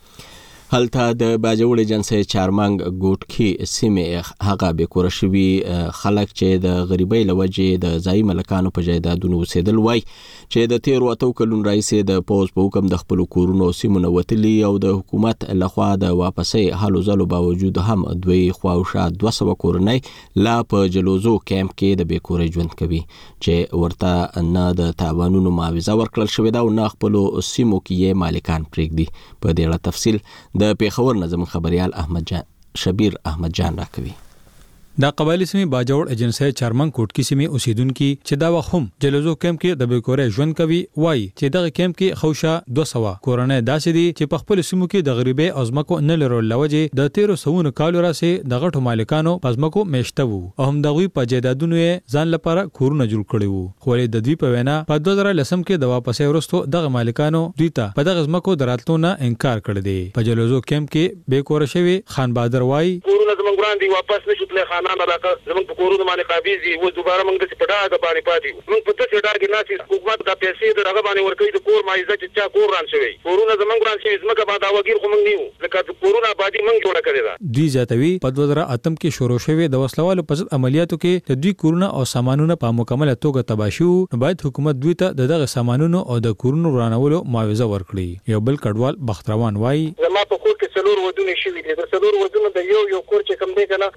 [SPEAKER 1] هلته د باجوړ جنسي چارمنګ ګوټکی سیمه هغه به کور شوی خلک چې د غریبۍ لوجې د ځای ملکانو په جایدادونو وسیدل وای چې د 13 کلونو رئیس د پوز په حکم د خپل کورونو سیمونه وتلی او د حکومت لخوا د واپسې حلو زلو باوجود هم دوی خواوشا 200 کورنۍ لا په جلوزو کیمپ کې د بیکورې ژوند کوي چې ورته نه د تاوانونو معاوضه ورکړل شوې ده او نه خپل سیمو کې مالکان پرېږدي. په دې اړه تفصیل د پیښور نظم خبريال شبیر احمد جان راکوي.
[SPEAKER 23] دا قبایلی سیمې باجوړ ایجنسی چارمنګ کوټکی سیمې اوسیدونکو چې دا وخت جلوزو کیمپ کې د بیکورې ژوند کوي وای چې دغه کیمپ کې خوشا 200 کورنۍ داسې دي چې په خپل سیمو کې د غریبۍ ازمکو نه لرل لوجه د 1300 کالو راسه د غټو مالکانو پزمکو میشته وو او هم دغه په جیدادونو ځان لپاره کورونه جوړ کړي وو. خو د دوی په وینا په 2010 کې د واپسې ورستو دغه مالکانو دوی ته په دغه ازمکو دراتلو نه انکار کړی دی. په جلوزو کیمپ کې بیکور شوی خان بادر وای
[SPEAKER 24] کورونه زمونږ وړاندې واپس نشو تللی
[SPEAKER 2] خانان علاقه زموږ په کورونو باندې قابض دي و دوباره موږ د پټاګه باندې پاتې موږ په دې ډاګه ناسي حکومت د پیسې د هغه باندې ورکوي د کور مایزه چې چا کور ران شوی کورونه زموږ ران شوی زموږ باندې وګیر خو موږ نیو ځکه کورونه آبادی موږ جوړ کړی دا
[SPEAKER 23] دوی زیاتوي په 2008 کې شروع شوی د وسلوالو په ضد عملیاتو کې د دوی کورونه او سامانونه په مکمله توګه تباه شو نو باید حکومت دوی ته دغه سامانونو او د کورونو رانولو معاوضه ورکړي یو بل کډوال بختروان وایي
[SPEAKER 2] زما په کور کې څلور ودونه شوي دي د څلور ودونو د یو کور چې کم دی کنه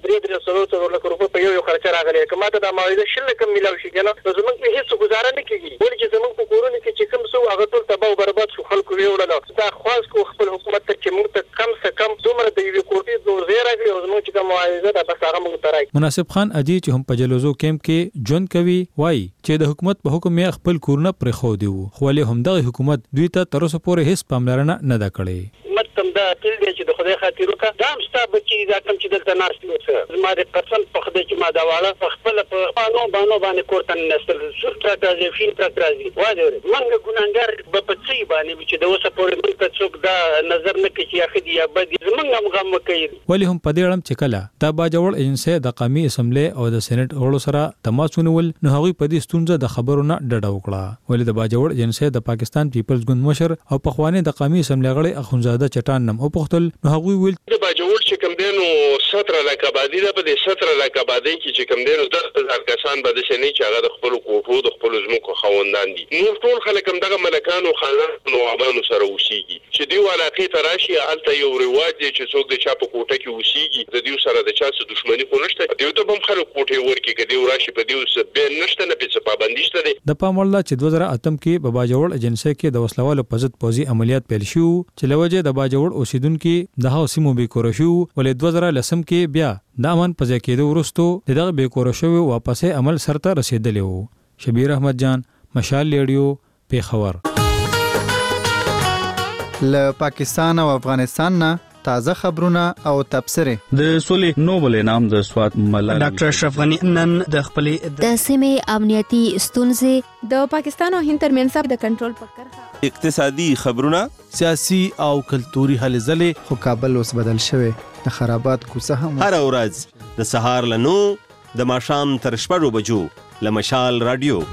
[SPEAKER 2] 3 لک روپۍ په یو خرچه راغلی کما ته د معاوضه شل کم ملاوي شي کنه نو زموږ په هیڅ گزاره نه کیږي ولې چې زموږ په کورونو کې چې کم سو هغه ټول تباہ او برباد شو خلکو ویوړل دا خاص کو خپل حکومت ته چې موږ ته کم څه کم دومره د یو کوټې نو زیره کوي او زموږ چې کوم معاوضه ده بس هغه موږ ته راځي
[SPEAKER 23] مناسب خان اجي چې هم په جلوزو کیمپ کې ژوند کوي وایي چې د حکومت په حکم یې خپل کورونه پرې خو دی خو له همدغه حکومت دوی ته تر اوسه پورې هیڅ پاملرنه نه ده کړې
[SPEAKER 2] متم دا تل دی چې د خدای خاطر وکړه دا مستا بچي دا کم چې دلته ناست وسه زما د قسم په خدای چې ما دا واړه خپل په بانو باندې کوړتن نسل شور تر راځي فین تر راځي واده منګه ګونګار په پڅي باندې چې د اوسه پورې موږ ته څوک دا نظر نه کوي چې اخدي یا بد زمونږ غم کوي
[SPEAKER 23] ولی هم په دې اړه چې کله دا باجوړ ایجنسی د قومي اسمبلی او د سېنات غړو سره تماس ونیول نو هغوی په دې ستونزه د خبرونه ډډه وکړه ولی د باجوړ ایجنسی د پاکستان پیپلز ګوند مشر او په خواني د قومي اسمبلی غړي اخونزاده چټان نم او پختل نو هغوی ویل
[SPEAKER 3] د باجوړ چې کوم دینو 17 لک آبادی ده په دې 17 لک آبادی کې چې کوم دینو 10000 کسان به د شنی چې هغه د خپل کوټو د خپل زمکو خوندان دي نو ټول خلک هم دغه ملکانو خانانو عوامو سره وشيږي چې دی علاقه تراشي الته یو رواج دی چې څوک د چا په کوټه کې وشيږي د دې سره د چا څه دښمنی خو نشته دی ته هم خلک کوټه ورکی کدی وراشي په دې څه به نشته نه په پابندی شته دی
[SPEAKER 23] د پاموړه چې 2008 کې په باجوړ ایجنسی کې د وسلوالو په ضد پوزي عملیات پیل شو چې لوجه د باجوړ اوسیدونکو د هاو سیمو به کور شو ولې 2010 کې بیا د امن په ځای کېدو وروسته دغه به کور شو واپسې عمل سرته رسیدلی وو شبیر احمد جان مشال ریډیو پیښور
[SPEAKER 10] له پاکستان او افغانستان نه تازه خبرونه او تبصره
[SPEAKER 7] د سولې نوبل انعام د سواد ملالۍ
[SPEAKER 24] ډاکټر اشرف غنی نن د خپلې
[SPEAKER 25] د سیمې امنیتي ستونزې
[SPEAKER 9] د پاکستان او هند ترمنځ د کنټرول په کرښه
[SPEAKER 7] اقتصادي خبرونه
[SPEAKER 24] سیاسي او کلتوري هلې ځلې
[SPEAKER 10] خو کابل اوس بدل شوی د خرابات کوڅه هم
[SPEAKER 7] هر ورځ د سهار لنو د ماښام تر 6 بجو له مشال رادیو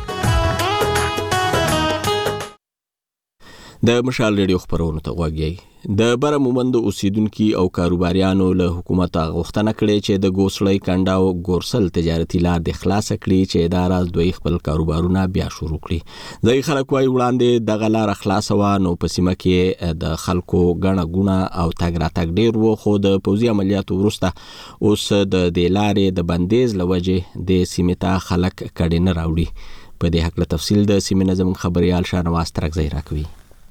[SPEAKER 1] د مشال ریډیو خبرونه ته غوږی د بر مومند اوسیدونکو او کاروباریانو له حکومت غوښتنه کړې چې د ګوسړی کنډاو ګورسل تجارتي لار د خلاص کړي چې اداره دوی خپل کاروبارونه بیا شروع کړي ځای خلک وايي وړاندې د غلار خلاص و نو په سیمه کې د خلکو غڼه ګونه او تاګ راتګ ډیر وو خو د پوزي عملیاتو وروسته اوس د دلارې د بندیز لوجه د سیمه ته خلک کډې نه راوړي په دې حق له تفصیل د سیمه نظم خبريال شانواز ترکزی راکوي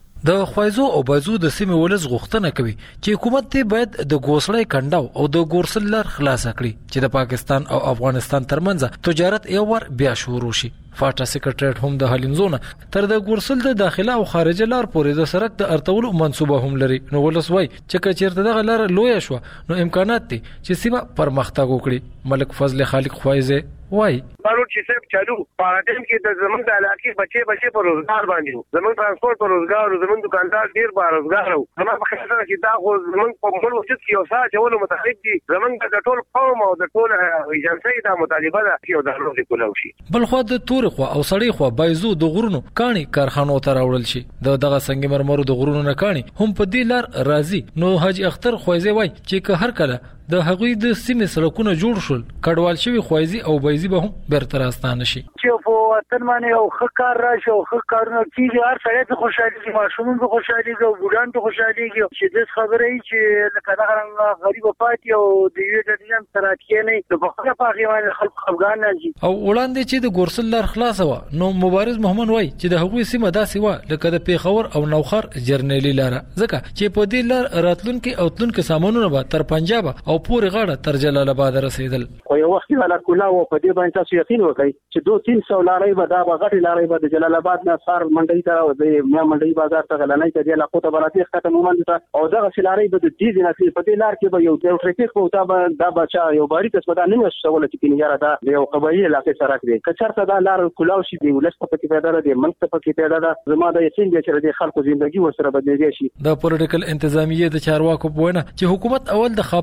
[SPEAKER 26] د خوایزو او بازو د سیمې ولز غوښتنه کوي چې حکومت ته باید د ګوسړی کنډاو او د ګورسل لار خلاص کړي چې د پاکستان او افغانستان ترمنځ تجارت یو ور بیا شروع شي فاټا سیکریټریټ هم د هلینزونه تر د ګورسل د داخله او خارجه لار پورې د سرک د ارتولو منسوبه هم لري نو ولس وای چې کچیرته دغه لار لوی شو نو امکانات دي چې سیمه پرمختګ وکړي ملک فضل خالق خوایزه وای
[SPEAKER 2] بارو چې سب چالو پارټیم کې د زمون د علاقې بچي په روزګار باندې زمون ترانسپورت په روزګار او زمون دکاندار ډیر په روزګار او زمون په خاطر کې دا خو زمون په مول وخت کې یو ساعت ول متحد دي زمون د ټول قوم او د ټول ایجنسی د مطالبه ده چې د روزي کولو شي
[SPEAKER 26] بل خو د تور خو او سړی خو بایزو د غرونو کانی کارخانو ته راوړل شي دغه څنګه مرمرو د غرونو نه کانی هم په دې لار راځي نو حاج اختر خوایزه وای چې که هر کله د هغوی د سیمې سړکونه جوړ شول کډوال شوی خوایزي او بایزي به هم بیرته راستانه شي
[SPEAKER 27] چې په وطن باندې او خکار راشي او خکارونه کیږي هر سړی ته خوشالي ماشومان به خوشالي او بوډان ته خوشالي چې د خبرې چې لکه دا غریب پاتې او د یو د دې تراتکې نه د بخښه پاغي باندې خلک خفګان نه دي
[SPEAKER 26] او وړاندې چې د ګورسل لار خلاص و نو مبارز محمد وای چې د هغوی سیمه داسې و لکه د پیښور او نوخر جرنیلی لار ځکه چې په دې لار راتلونکو او تلونکو سامانونه به تر پنجاب او پورې غاړه تر جلال آباد رسیدل
[SPEAKER 28] خو یو وخت ولا کولاو په دې باندې تاسو یقین وکړئ چې 2-300 لارې به دا غټي لارې به د جلال آباد نه سار منډي ته او د میا منډي بازار ته غلنۍ ته د لاقوت براتي ختم مومند ته او دغه لارې به د دې نه په دې لار کې به یو ټریفیک په تا به دا بچا یو باری کس به نه وسول چې کینیاره دا یو قبایي علاقې سره کې کچرته دا لار کولاو شي دی ولست په کې پیدا ده منځ په کې پیدا ده زما د یقین دی چې د خلکو ژوندۍ وسره بدلېږي شي
[SPEAKER 26] د پولیټیکل انتظامیه د چارواکو په وینا چې حکومت اول د خاپخ سرک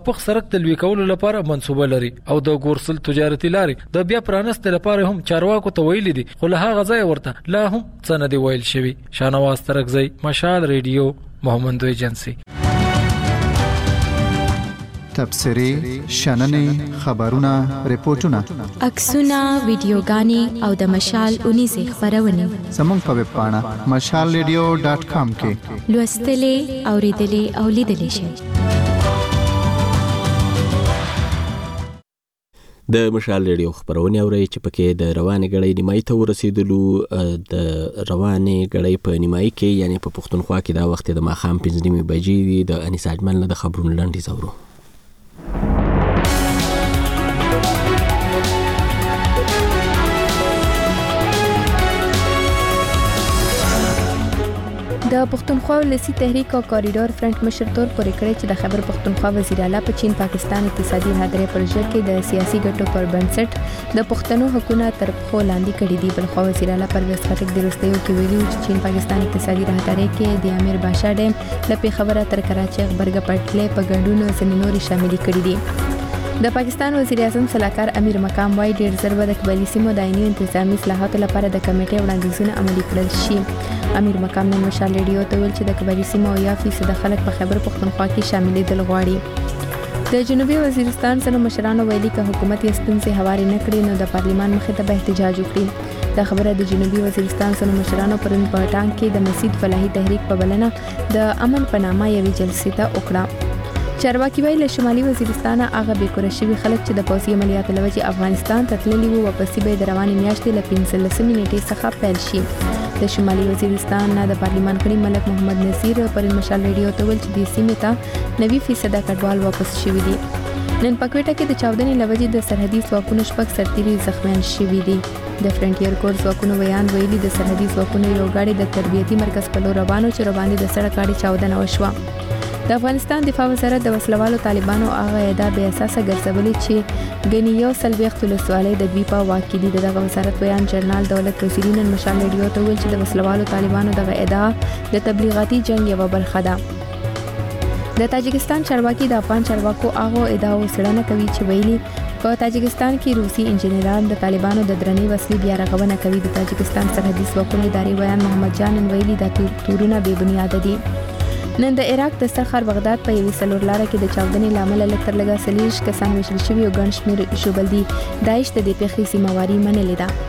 [SPEAKER 26] صنعت د لوی کولو لپاره منصوبه لري او د ګورسل تجارتي لارې د بیا پرانست لپاره هم چارواکو ته ویلي دي، خو له هغه ځای ورته لا هم څه نه دی ویل شوي. شاهنواز ترکزی، مشال ریډیو، محمد ایجنسی.
[SPEAKER 10] تبصرې، شننې، خبرونه، ریپورتونه،
[SPEAKER 9] عکسونه، ویډیوګانې او د مشال 19 خبرونه
[SPEAKER 10] زموږ په ویب پاڼه mashalradio.com کې
[SPEAKER 9] لوستلې، اوریدلې او لیدلې شئ.
[SPEAKER 1] د مشال ریډیو خبرونه اورئ چې پکې د روانې غړې نیمایي ته ورسېدلو. د روانې غړې په نیمایي کې یعنی په پښتونخوا کې دا وخت د ماښام 5:30 بجې دي. د انیس اجمل نه د خبرونو لنډیز اورو.
[SPEAKER 9] د پښتونخوا ولسی تحریک او کوریډور فرنٹ مشر تور پورې کړی چې د خیبر پښتونخوا وزیر اعلی په چین پاکستان اقتصادي هدرې پروژه کې د سیاسي ګټو پر بنسټ د پښتنو حکومت تر پخو لاندې کړي دي. بلخو وزیر اعلی پرویز خټک د وروستیو کې ویلي چې چین پاکستان اقتصادي هدرې کې د امیر باشا ډیم له پیښوره تر کراچۍ غبرګ پټلې په ګډون ځینې نورې شامل کړي دي. د پاکستان وزیر اعظم صلاحکار امیر مقام وايي ډېر ژر به د قبایلي سیمو د عیني انتظامي اصلاحاتو لپاره د کمیټې وړاندیزونه عملي کړل شي. امیر مقام نن مشال ریډیو ته ویل چې د قبایلي سیمو 1% خلک په خیبر پښتونخوا کې شاملېدل غواړي. د جنوبي وزیرستان سره مشرانو ویلي چې حکومت یې ستونزې هوارې نه کړي نو د پارلیمان مخې ته به احتجاج وکړي. دا خبره د جنوبي وزیرستان سره مشرانو پرون په ټانګ کې د مسجد فلاحي تحریک په بلنه د امن په نامه یوې جلسې ته وکړه. چارواکي ویل شمالي وزیرستان هغه بیکوره شوي خلک چې د پوځي عملیاتو لوجې افغانستان ته تللي وو واپسې به د روانې میاشتې له 15 نیټې څخه پیل شي. د شمالي وزیرستان نه د پارلیمان غړي ملک محمد نصیر پر مشال ریډیو ته ویل چې د سیمې ته 90% کډوال واپس شوي دي. نن په کوټه کې د چاودنې لوجې د سرحدي ځواکونو شپږ سرتیري زخمیان شوي دي. د فرنټیر کور ځواکونو بیان ویلي د سرحدي ځواکونو یو غاړي د تربیتي مرکز په لور روانو چې روانې د سړک غاړي چاودنه وشوه. د افغانستان دفاع وزارت د وسلوالو طالبانو هغه ادعا بې اساسه ګرځولې چې ګنې یو سلويخت ولسوالۍ د دوی په واک کې دي. دغه وزارت بیان جنرال دولت وزیری نن مشال ریډیو ته ویل چې د وسلوالو طالبانو دغه ادعا د تبلیغاتي جنگ یوه برخه ده. د تاجکستان چارواکي د افغان چارواکو هغه ادعاو څېړنه کوي چې ویلي په تاجکستان کې روسي انجنیران د طالبانو د درنې وسلې بیا رغونه کوي. د تاجکستان سرحدي ځواکونو ادارې بیان محمد جان ویلي دا تورونه بې بنیاده دي. نن د عراق د سرخر بغداد په یوې څلور لاره کې د چاودنې لامل لږ تر لږه 40 کسان وژل شوي او ګڼ شمېر ژوبل دي. داعش د دې پیښې ذمہواري منلې ده.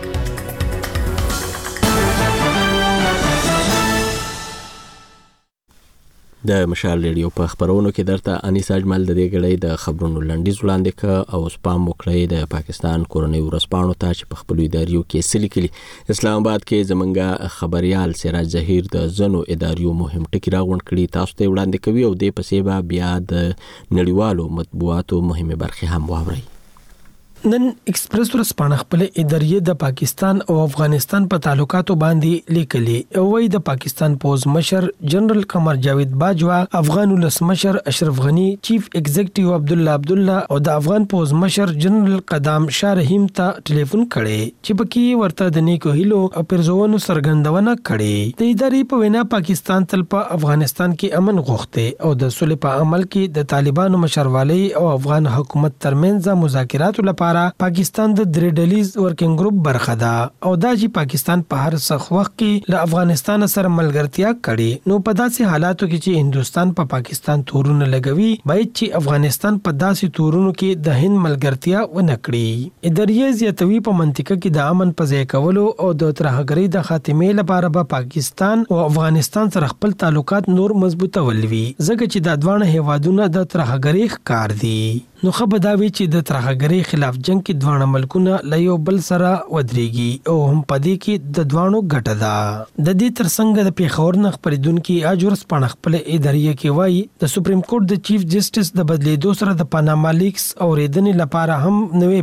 [SPEAKER 1] د مشال ریډیو په خبرونو کې درته انیس اجمل د دې غړې د خبرونو لنډیز وړاندې ک او سپام وکړي د پاکستان کورنۍ ورسپانو ته چې په خپل اداریو کې سلیکلي. اسلام آباد کې زمونږ خبريال سراج ظهیر د زنو اداریو مهم ټکی راغونډ کړي تاسو ته وړاندې کوي او د پسې بیا د نړیوالو مطبوعاتو مهمه برخه هم واوري.
[SPEAKER 4] نن ایکسپریس ورسپانه خپل ادارې د پاکستان او افغانستان په تعلقاتو باندې لیکلي او وايي د پاکستان پوز مشر جنرال قمر جاوید باجوا، افغان ولس مشر اشرف غنی، چیف ایگزیکټیو عبد الله او د افغان پوز مشر جنرال قدام شاه رحیم ته ټلیفون کړي چې پکې ورته د نیکو هیلو او پرزوونو سرګندونه کړي. د ادارې په وینا پاکستان تل په افغانستان کې امن غوښته او د صلح په عمل کې د طالبانو مشروالي او افغان حکومت ترمنځ مذاکرات لپاره پاکستان د درېډلیز ورکینګ ګروپ برخه ده او دا چې پاکستان په هر څه وخت کې له افغانستان سره ملګرتیا کړي. نو په داسې حالاتو کې چې هندستان په پاکستان تورونه لګوي باید چې افغانستان په داسې تورونو کې د هند ملګرتیا ونه کړي. ادارې زیاتوي په منطقه کې د امن په ځای کولو او د ترهګرۍ د خاتمې لپاره به پاکستان او افغانستان سره خپل تعلقات نور مضبوطول وي ځکه چې د دوه هیوادونو د ترهګرۍ ښکار دي. نو خبر دا وی چې د ترهګرۍ خلاف جنگ کې دوه ملکونه له یو بل سره ودرېږي او هم پدې کې د دوانو ګټه ده. د دې ترڅنګ د پیښور نه خبرېدونکو اجورس پاڼه خپل ادارې کې وایي د سپریم کورټ د چیف جسټس د بدلیدو سره د پاناما لیکس او ریدنې لپاره هم نوې بنچ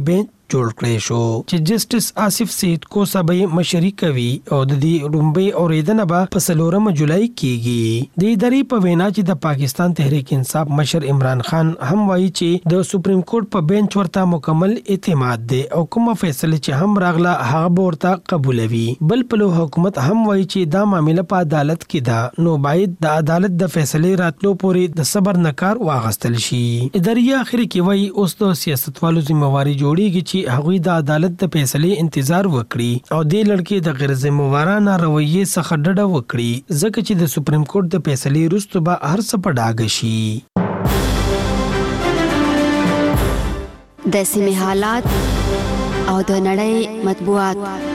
[SPEAKER 4] جوړ کړی شو چې جسټس آصف سید کوسابه مشري کوي او د دې رومبي اوریدنه به په 4 جولای کېږي. د ادارې په وینا چې د پاکستان تحریک انصاف مشر عمران خان هم وایي چې د سپریم کورټ په بینچ ورته مکمل اعتماد دی او کومه فیصله چې هم راغله هغه ورته قبولوي. بل په حکومت هم وایي چې دا معاملې په عدالت کې ده نو باید د عدالت د فیصلې راتلو پورې د صبر نه کار واغستل شي. ادارې اخر کې وایي اوس د سیاستوالو ذمہواری جوړیږي چې هغوی د عدالت د فیصلې انتظار وکړي او د لړکې د غیر ذمہوارانه رویې څخه ډډه وکړي ځکه چې د سپریم کورټ د فیصلې وروسته به هر څه په ډاګه شي.
[SPEAKER 25] د سیمې حالات او د نړۍ مطبوعات.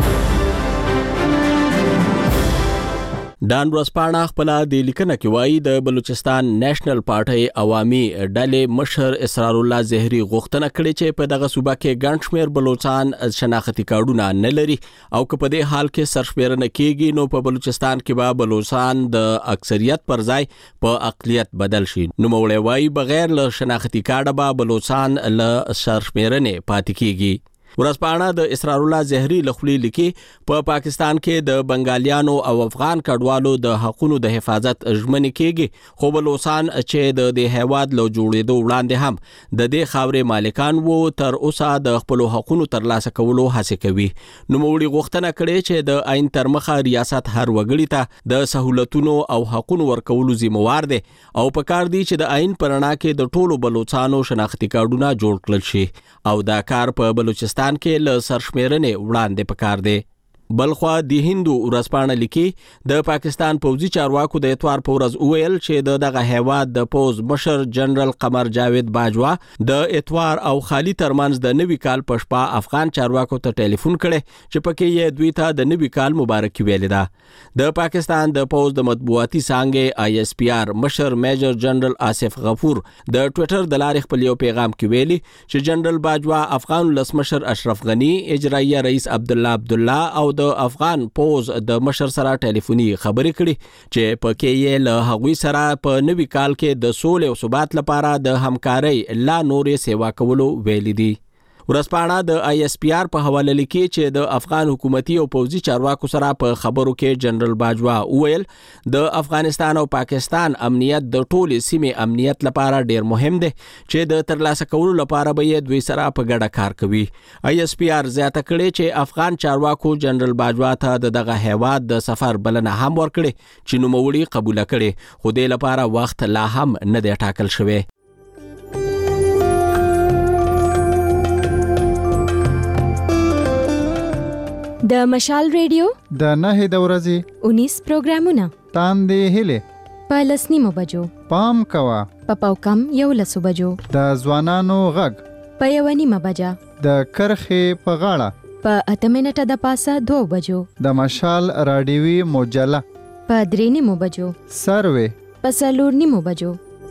[SPEAKER 1] ډان ورځپاڼه خپل د لیکنه کې وایي د بلوچستان نېشنل پارټي عوامي ډلې مشر اسرار الله زهري غوښتنه کړې چې په دغه صوبه کې ګڼ شمېر بلوچستان شناختي کارډونه نه لري او که په دې حال کې سرشمېرنه کېږي نو په بلوچستان کې به بلوچستان د اکثریت پر ځای په اقلیت بدل شي. نوموړی وایي بغیر له شناختي کارډه به بلوچستان له سرشمېرنې پاتې کېږي. ورځپاڼه د اسرار الله زهري لخوا لیکي په پاکستان کې د بنگالیانو او افغان کډوالو د حقوقو د حفاظت ژمنې کېږي خو بلوچستان چې د دې هیواد له جوړېدو وړاندې هم د دې خاورې مالکان وو تر اوسه د خپل حقوقو ترلاسه کولو هڅه کوي. نوموړي غوښتنه کړې چې د آئین تر مخه ریاست هر وګړي ته د سہولتونو او حقوقو ورکولو ذمہوار دی او پکار دی چې د آئین پر رڼا کې د ټولو بلوچستانو شناختي کارډونه جوړ کړل شي او دا کار په بلوچستان کې له سرشمېرنې وړاندې پکار دی. بلخوا د هندو ورځپاڼه لیکي د پاکستان پوځي چارواکو د اتوار په ورځ وویل چې دغه هیواد د پوز مشر جنرال قمر جاوید باجوا د اتوار او خالی ترمنځ د نوي کال په شپه افغان چارواکو ته ټلیفون کړي چې پکې یې دوی ته د نوي کال مبارکي ویلې ده. د پاکستان د پوز د مطبوعاتي څانګې ISPR مشر میجر جنرال آصف غفور د ټوئیټر د لارې خپل یو پیغام کې ویلي چې جنرال باجوا افغان ولسمشر اشرف غنی اجرایه رئیس عبد الله او د افغان پوز د مشر سره ټلیفوني خبرې کړي چې پکې یې له هغوی سره په نوي کال کې د سولې او ثبات لپاره د همکارۍ لا نورې سیوا کولو ویلي دي. ورځپاڼه د ISPR په حواله لیکي چې د افغان حکومتي او پوځي چارواکو سره په خبرو کې جنرال باجوا وویل د افغانستان او پاکستان امنیت د ټولې سیمې امنیت لپاره ډیر مهم دی چې د ترلاسه کولو لپاره به یې دوی سره په ګډه کار کوي. ISPR زیاته کړې چې افغان چارواکو جنرال باجوا ته دغه هیواد د سفر بلنه هم ورکړي چې نوموړي قبول کړي خو دې لپاره وخت لا هم نه دی ټاکل شوی.
[SPEAKER 6] د مشال ریډیو
[SPEAKER 10] د 9 د ورځې
[SPEAKER 6] 19 پروګرامونه
[SPEAKER 10] تاندې هله
[SPEAKER 6] په لسنیمو بجو
[SPEAKER 10] پام کوا
[SPEAKER 6] په پاوکم یو لسو بجو
[SPEAKER 10] د ځوانانو غږ
[SPEAKER 6] په یو نیمه بجا
[SPEAKER 10] د کرخې په غاړه
[SPEAKER 6] په 8 منټه د پاسه 2 بجو
[SPEAKER 10] د مشال رادیوي مجله
[SPEAKER 6] په 3 نیمو بجو
[SPEAKER 10] سروي
[SPEAKER 6] په 4 نیمو بجو.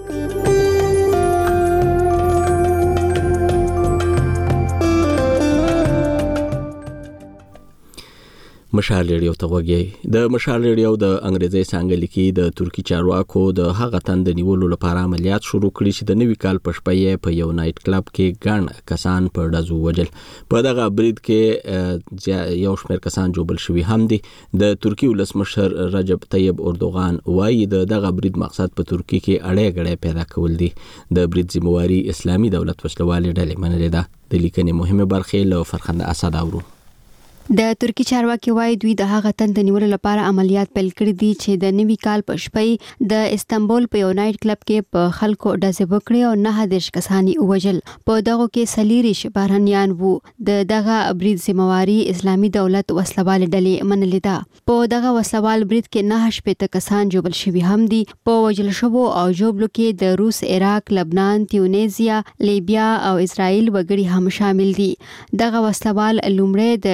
[SPEAKER 1] مشال ریډیو ته وګورئ. د مشال ریډیو د انګریزي څنګه لیکي د ترکی چارواکو د هغه تند نیولو لپاره عملیات شروع کړي چې د نوي کال په شپه یې په یو نایټ کلب کې ګڼ کسان په ډزو وجل. په دغه برید کې یو شمېر کسان جوړل شوي هم دي. د ترکی ولسمشر رجب طیب اردوغان وایي دغه برید مقصد په ترکی کې اړې غړې پیدا کول دي. د برید ذمہواری اسلامي دولت وسلوالې ډلې منلې ده. د لیکنې مهمه برخه له فرخنده اسد اورو.
[SPEAKER 25] د ترکی چارواکي وایي دوی د هغه تند نیولو لپاره عملیات پیل کړي دي چې د نوي کال په شپه د استنبول په یو نایټ کلب کې په خلکو ډزې وکړي او 9 کسان وژل. په دغه کې سلیریش بهرنیان وو. دغه برید ذمہواری اسلامي دولت وسلوال ډلې منلې ده. په دغه وسلوال برید کې 9 کسان جوړل شوي هم دي. په وژل شوو او جوړلو کې د روس، عراق، لبنان، تیونیزیا، لیبیا او اسرائیل وګړي هم شامل دي. دغه وسلوال لومړی د رینا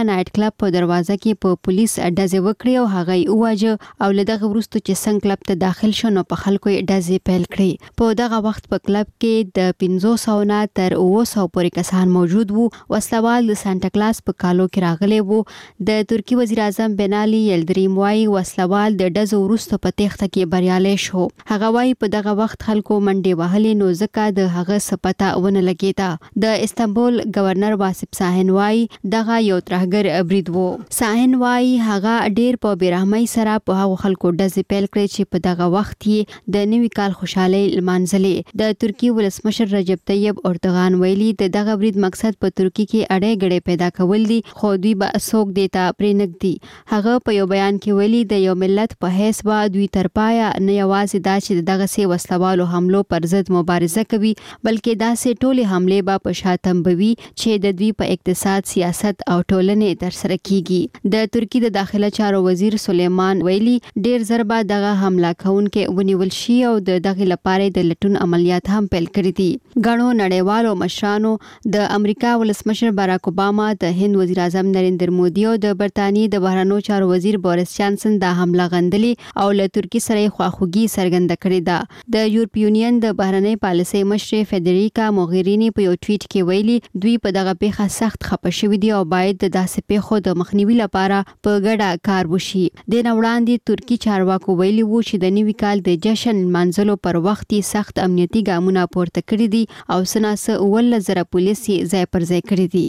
[SPEAKER 25] نایټ کلب په دروازه کې په پولیس ډزې وکړې او هغه یې وواژه او له دغه وروسته چې څنګه کلب ته داخل شو نو په خلکو یې ډزې پیل کړې. په دغه وخت په کلب کې د 500 نه تر 900 پورې کسان موجود وو. وسلوال د سانتا کلاس په کالو کې راغلي وو. د ترکی وزیر اعظم بنالي یلدریم وايي وسلوال د ډزو وروسته په تېښته کې بریالی شو. هغه وايي په دغه وخت خلکو منډې وهلې نو ځکه د هغه څه پته ونه لګېده. د استانبول گورنر واسف ساهن وايي دغه یو ترهګر برید وو. ساهن وايي هغه ډېر په بیرحمۍ سره په هغو خلکو ډزې پیل کړې چې په دغه وخت یې د نوي کال خوشحالۍ لمانځلې. د ترکی ولسمشر رجب طیب اردوغان ویلي د دغه برید مقصد په ترکی کې اړې ګړې پیدا کول دي خو دوی به څوک دیتا پرې نږدي. هغه په یو بیان کې ویلي د یو ملت په حیث به دوی تر پایه نه یوازې دا چې دغه سي وسلوالو حملو پر ضد مبارزه کوي بلکې داسې ټولې حملې به په شا تنبوي چې د دوی په اقتصاد، سیاست او ټولنې ترسره کیږي. د ترکی د داخله چارو وزیر سلیمان ویلي ډیر زر به دغه حمله کوونکې ونیول شي او د دغه لپاره د لټون عملیات هم پیل کړي دي. غاڼو نړیوالو مشرانو د امریکا ولسمشر باراک اوباما، د هند وزیر اعظم نریندر مودي او د برتانیې د بهرنیو چارو وزیر بوریس جانسن د حمله غندلې او له ترکی سره خواخوږي څرګنده کړې ده. د یورپ یونین د بهرنۍ پالیسۍ مشر فدریکا موغرینی په یو ټویټ کې ویلي دوی په دغه پیښه سخت خپه شوي دي او باید د داسې پیښو د مخنیوي لپاره په ګډه کار وشي. د نه وړاندې ترکی چارواکو ویلي وو چې د نوي کال د جشن منځلو پر وخت یې سخت امنیتي ګامونه پورته کړي دي او سناسه 1,000 پولیس یې ځای پر ځای کړي دي.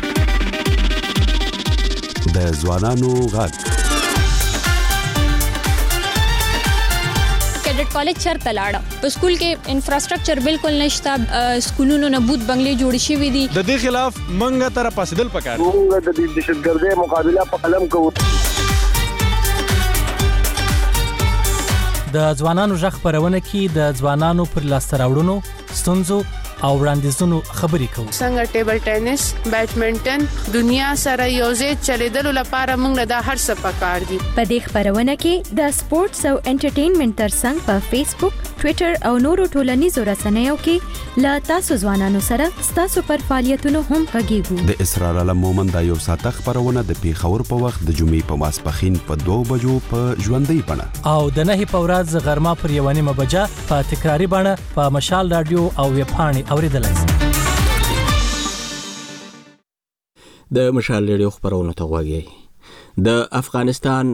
[SPEAKER 8] د ځوانانو غږ
[SPEAKER 11] کیډټ کالج چرته لاړه په سکول کې انفراستراکچر بالکل نشته سکولونو نه بوت بنگلې جوړ شوي دي
[SPEAKER 12] د دې خلاف منګه تر پاسدل پکار
[SPEAKER 2] موږ د دهشتګردۍ مقابله په قلم کوو
[SPEAKER 13] د ځوانانو ژغ خپرونه کې د ځوانانو پر لاسته راوړنو ستونزو او وړاندیزونو خبرې کوو
[SPEAKER 14] څنګه ټیبل ټینس بیډمنټن دنیا سره یوځای چلیدلو لپاره موږ د هر څه پکار دي
[SPEAKER 6] په دې خبرونه کې د سپورتس او انټرټینمنټ ترڅنګ په فیسبوک ټوئیټر او نورو ټولنیزو رسنیو کې لا تاسو ځوانانو سره تاسو پر فعالیتونو هم غږیږو
[SPEAKER 8] د اسرار علم مومند یو ساعت خبرونه د پیښور په وخت د جمعې په ماسپخین په 2 بجو په ژوندۍ بڼه
[SPEAKER 13] او د 9 په ورځ غرمه پر 1 بجه په تکراری بڼه په مشال رادیو او ویب پاڼې اوریدلای شئ.
[SPEAKER 1] د مشال ریډیو خبرونه ته غوږی. د افغانستان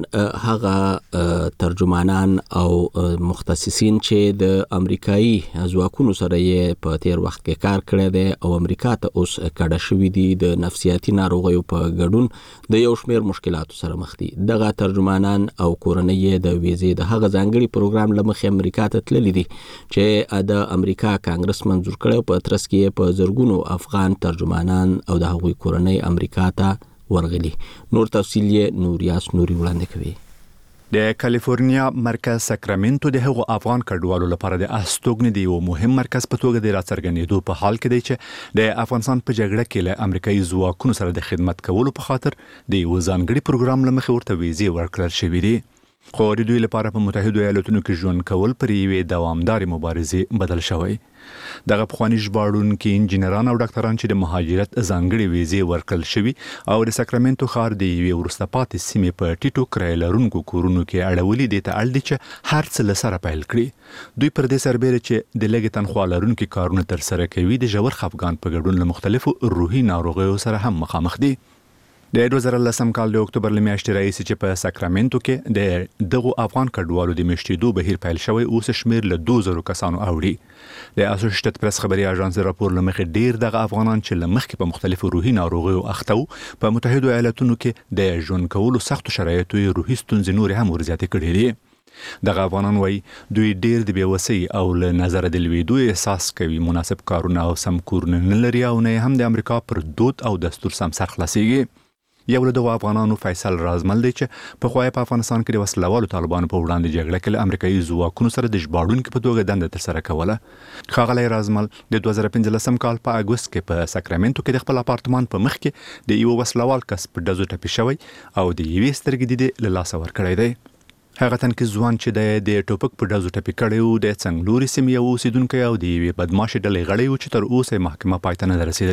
[SPEAKER 1] هغه ترجمانان او مختصین چې د امریکایي ځواکونو سره یې په تیر وخت کې کار کړی دی او امریکا ته اوس کډه شوي دي د نفسیاتي ناروغیو په ګډون د یو شمېر مشکلاتو سره مخ دي. دغه ترجمانان او کورنۍ د ویزې د هغه ځانګړي پروګرام له مخې امریکا ته تللي دي چې د امریکا کانګرس منظور کړی په ترڅ کې په زرګونو افغان ترجمانان او د هغوی کورنۍ امریکا ته ورغلي. نور تفصیل یې نوریاس نوري وړاندې کوي.
[SPEAKER 15] د کالیفورنیا مرکز ساکرامنټو د هغو افغان کډوالو لپاره د استوګنې دی یو مهم مرکز په توګه د راڅرګندېدو په حال کې دی چې د افغانستان په جګړه کې له امریکایي ځواکونو سره د خدمت کولو په خاطر د یو ځانګړي پروګرام له مخې ورته ویزې ورکړل شوې دي. خو د دوی لپاره په متحدو ایالاتونو کې ژوند کول پر یوې دوامدارې مبارزې بدل شوی. دغه پخواني ژباړونکي انجینران او ډاکټران چې د مهاجرت ځانګړي ویزې ورکړل شوي او د ساکرامنټو ښار د یوې وروسته پاتې سیمې په ټیټو کرایه لرونکو کورونو کې اړولي دي ته اړ دي چې هر څه له سره پیل کړي. دوی پر دې سربېره چې د لږې تنخوا لرونکي کارونه ترسره کوي د ژور خفګان په ګډون له مختلفو روحي ناروغیو سره هم مخامخ دي. د 2010 کال د اکتوبر له میاشتې راهیسې چې په ساکرامنټو کې د دغو افغان کډوالو د میشتېدو بهیر پیل شوی اوس شمېر له 2000 کسانو اوړي. د اسوسییټډ پریس خبري اژانس راپور له مخې ډیر دغه افغانان چې له مخکې په مختلفو روحي ناروغیو اخته وو په متحدو ایالاتونو کې د ژوند کولو سختو شرایطو روحي ستونزې نورې هم ورزیاتې کړې دي. دغه افغانان وایي دوی ډیر د بېوسۍ او له نظره د لوېدو احساس کوي، مناسب کارونه او سم کورونه نه لري او نه هم د امریکا پر دود او دستور سم سر خلاصېږي. یو له دغو افغانانو فیصل رازمل دی چې پخوا په افغانستان کې د وسلوالو طالبانو په وړاندې جګړه کې له امریکایي ځواکونو سره د ژباړونکي په توګه دنده ترسره کوله. ښاغلی رازمل د 2015 کال په اګوست کې په ساکرامنټو کې د خپل اپارتمان په مخ کې د یو وسلوال کس په ډزو ټپي شوی او د یوې سترګې د له لاسه ورکړی دی. هغه تنکي ځوان چې د ټوپک په ډزو ټپي کړی و د څنګلوري سیمې یو اوسېدونکی او د یوې بدماشې ډلې غړی و چې تر اوسه محکمه پای ته نه ده رسېدلې.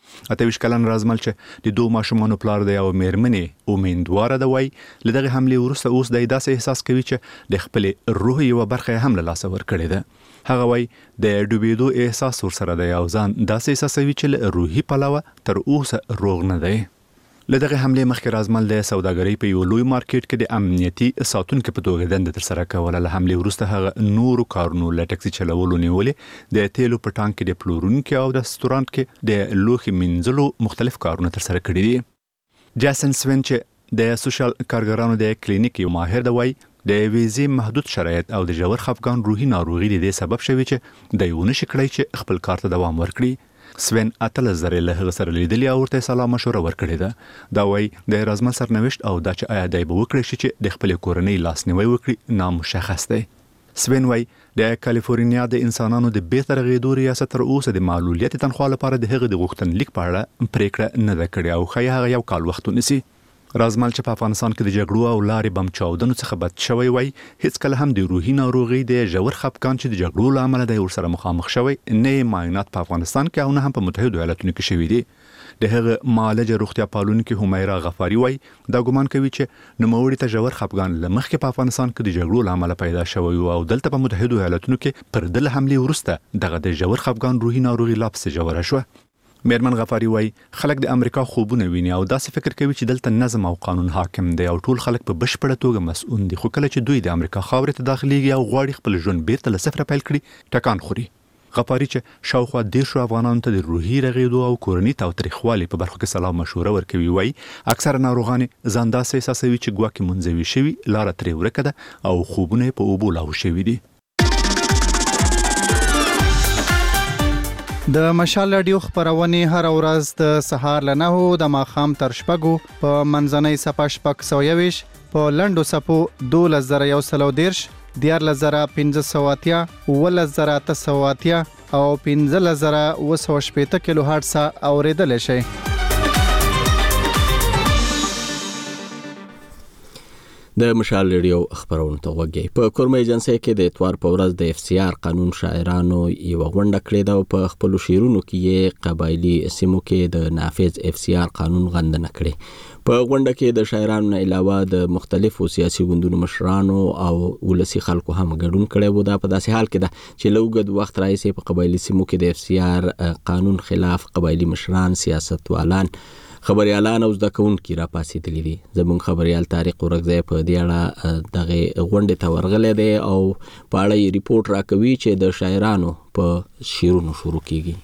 [SPEAKER 15] 28 کلن رازمل چې د دوه ماشومانو پلار دی او میرمنې امیندواره ده وای له دغه حملې وروسته اوس د داسې احساس کوي چې د خپل روح یو برخه هم له لاسه ورکړې ده. هغه وای د ډوبېدو احساس ورسره دی او ځان داسې احساسوي چې له روحي پلوه تر اوسه روغ نه دی. له دغه حملې مخکې رازمل د سوداګرۍ په یو لوی مارکیټ کې د امنیتي ساتونکو په توګه دنده ترسره کوله. له حملې وروسته هغه نورو کارونو له ټکسي چلولو نیولې د تیلو په ټانک کې د پلورونکو او د رستورانت کې د لوښي مینځلو مختلف کارونه ترسره کړي دي. جاسن سوین چې د سوشل کارګرانو د کلینیک یو ماهر دی وای د ویزې محدود شرایط او د ژور خفګان روحي ناروغي د سبب شوی چې د یو نشي کړی چې خپل کار ته دوام ورکړي. سوین اتل زره له هغه سره لیدلی او ورته سلام مشوره ورکړی ده. دا وای د رازمل سرنوشت او د چا آیا دای به وکړي چې د خپل کورنۍ لاسنیوي وکړي نامشخص دی. سوین وای د کالیفورنیا د انسانانو د بهتر غیدو ریاست تر اوسه د معلولیت تنخوا لپاره د هغه د غوښتنلیک په اړه پریکړه نه ده کړې او خای هغه یو کال وخت ونیسي. رازمل چې په افغانستان کې د جګړو او لارې بم چاودنو څخه بد شوی وای هیڅ کله هم د روحي ناروغي د ژور خفګان چې د جګړو له امله د ورسره مخامخ شوی نه معاینات په افغانستان کې او نه هم په متحده ایالاتونو کې شوی دي. د هغه معالجه روغتیا پالونکو همیرا غفاری وای دا ګومان کوي چې نوموړي ته ژور خفګان لمخکې په افغانستان کې د جګړو له امله پیدا شوی او دلته په متحده ایالاتونو کې پر دل حمله وروسته دغه د ژور خفګان روحي ناروغي لا پسې ژوره شو. میرمن غفاری وای خلک د امریکا خوبونه ویني او داسې فکر کوي چې دلته نظم او قانون حاکم دی او ټول خلک په بشپړه توګه مسؤل دي. خو کله چې دوی د امریکا خاورې ته داخليږي او غواړي خپل ژوند بیرته له صفر پیل کړي ټکان خوري. غفاری چې شاوخوا 10 افغانانو ته د روحي رغېدو او کورنۍ تاوتریخوالي په برخو کې سلام مشوره ورکوي وای اکثره ناروغان ځان داسې احساسوي چې ګواکې منځوي شوی لار ترې ورکه ده او خوبونه په اوبو لاهو شوی دي.
[SPEAKER 10] د مشال رادیو خبرونه هر ورځ د سهار ل 9 د ماخام تر شپږو په منځنۍ صفه شپږ 120 په لندو صفو 2110 14580 11980 او 15080 کیلو هرتز اوریدل شي.
[SPEAKER 1] د مشال ریډیو خبرونه ته وګورئ. په کورمه ایجنسی کې د اتوار په ورځ د اف سی آر قانون شاعرانو یو غونډه کړې ده او په خپل شعرونو کې یې قبایلی سیمو کې د نافذ اف سی آر قانون غندنه کړې. په غونډه کې د شاعرانو نه علاوه د مختلفو سیاسي ګوندونو مشرانو او ولسی خلکو هم ګډون کړي وو. دا په داسې حال کې ده چې لوګد وخت راځي په قبایلی سیمو کې د اف سی آر قانون خلاف قبایلی مشران سیاستوالان خبريالان او زده کوونکي را پاسېدلي دي. زموږ خبريال طارق ورغزی په دې اړه دغه غونډې ته ورغلی دی او په اړه یې ریپورت راکوي چې د شاعرانو په شعرونو شروع کیږي.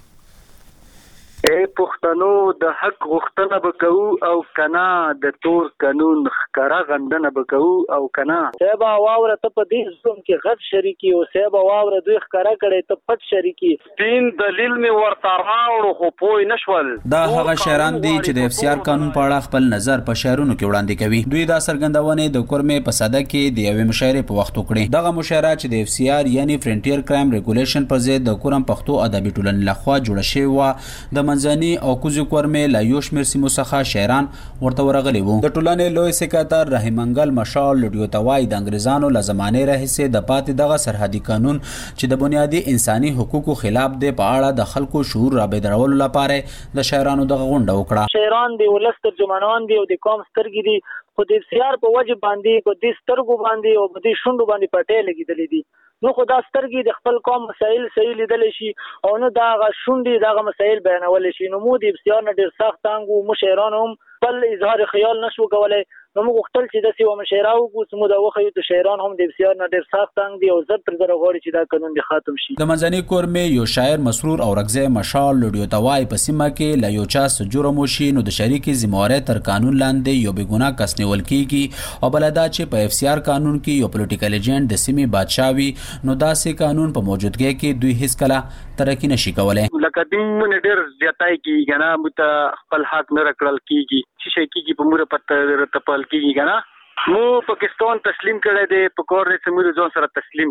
[SPEAKER 27] پښتنو د حق غوښتنه وکړو او کنا د تور قانون ښکارا غندنه وکړو او کنا سبا واوره ته په دې زوم کې غټ شریکی او سبا واوره دوی ښکارا کړي ته پټ شریکی دین دلیل می ورته راوړو خو پوي نشول.
[SPEAKER 5] دا هغه شاعران دي چې د اف سی آر قانون په اړه خپل نظر په شعرونو کې وړاندې کوي. دوی دا څرګندونه د کورمه په صده کې د یوې مشاعره په وخت وکړي. دغه مشاعره چې د اف سی آر یعنی فرنټیر کرایم ریګولیشن پر ضد د کورم پښتو ادبي ټولنې لخوا جوړه شوې و. د منځني او کوزي کورمه لا یو شمیر سیمو څخه شاعران ورته ورغلي وو. د ټولنې لوی سکرټر رحیم انګل مشال لډیو توای د انګريزانو له زمانه راهیسه د پاتې دغه سرحدي قانون چې د بنیادی انساني حقوقو خلاف دی په اړه د خلکو شعور را بیدارولو لپاره د شاعرانو دغه غونډه وکړه.
[SPEAKER 27] شاعران دی ولست ترجمانان دی او د قوم سترګې دي خو د سیار په وجه باندې په دې سترګو باندې او په دې شونډو باندې پټې لګیدلې دي. نو خدا سترګې د خپل قوم مسایل صحیح لیدل شي او نو دا غ شونډې دا غ مسایل بیانول شي. نو مو د سیار نه ډیر سخت تانګو مشاعران هم بل اظهار خیال نشو کولای. نو موږ خپل چې د سیو مشاعره او سمو دا وخت ته شاعران هم د سیار نه ډیر سخت تانګ دی او زر تر زر غوړي چې دا قانون دی ختم شي.
[SPEAKER 5] د منځني کورمه یو شاعر مسرور او رغزه مشال لډیو توای په سیمه کې لا یو چا جرم وشي نو د شریکي ذمہواره تر قانون لاندې یو بګونا کس نیول کیږي او بلدا چې په اف سی آر قانون کې یو پولیټیکل ایجنټ د سیمې بادشاہوي نو داسې قانون په موجودګۍ کې دوی هیڅ کله ترقی نشي کولای.
[SPEAKER 27] لکه دین ډیر زیاتای کیږي کنه مت خپل حق نه رکړل کیږي چې شي کیږي په موږ پته تپل کیږي کنه. مو پاکستان تسلیم کړی دی په کور دې سمور ځون سره تسلیم کی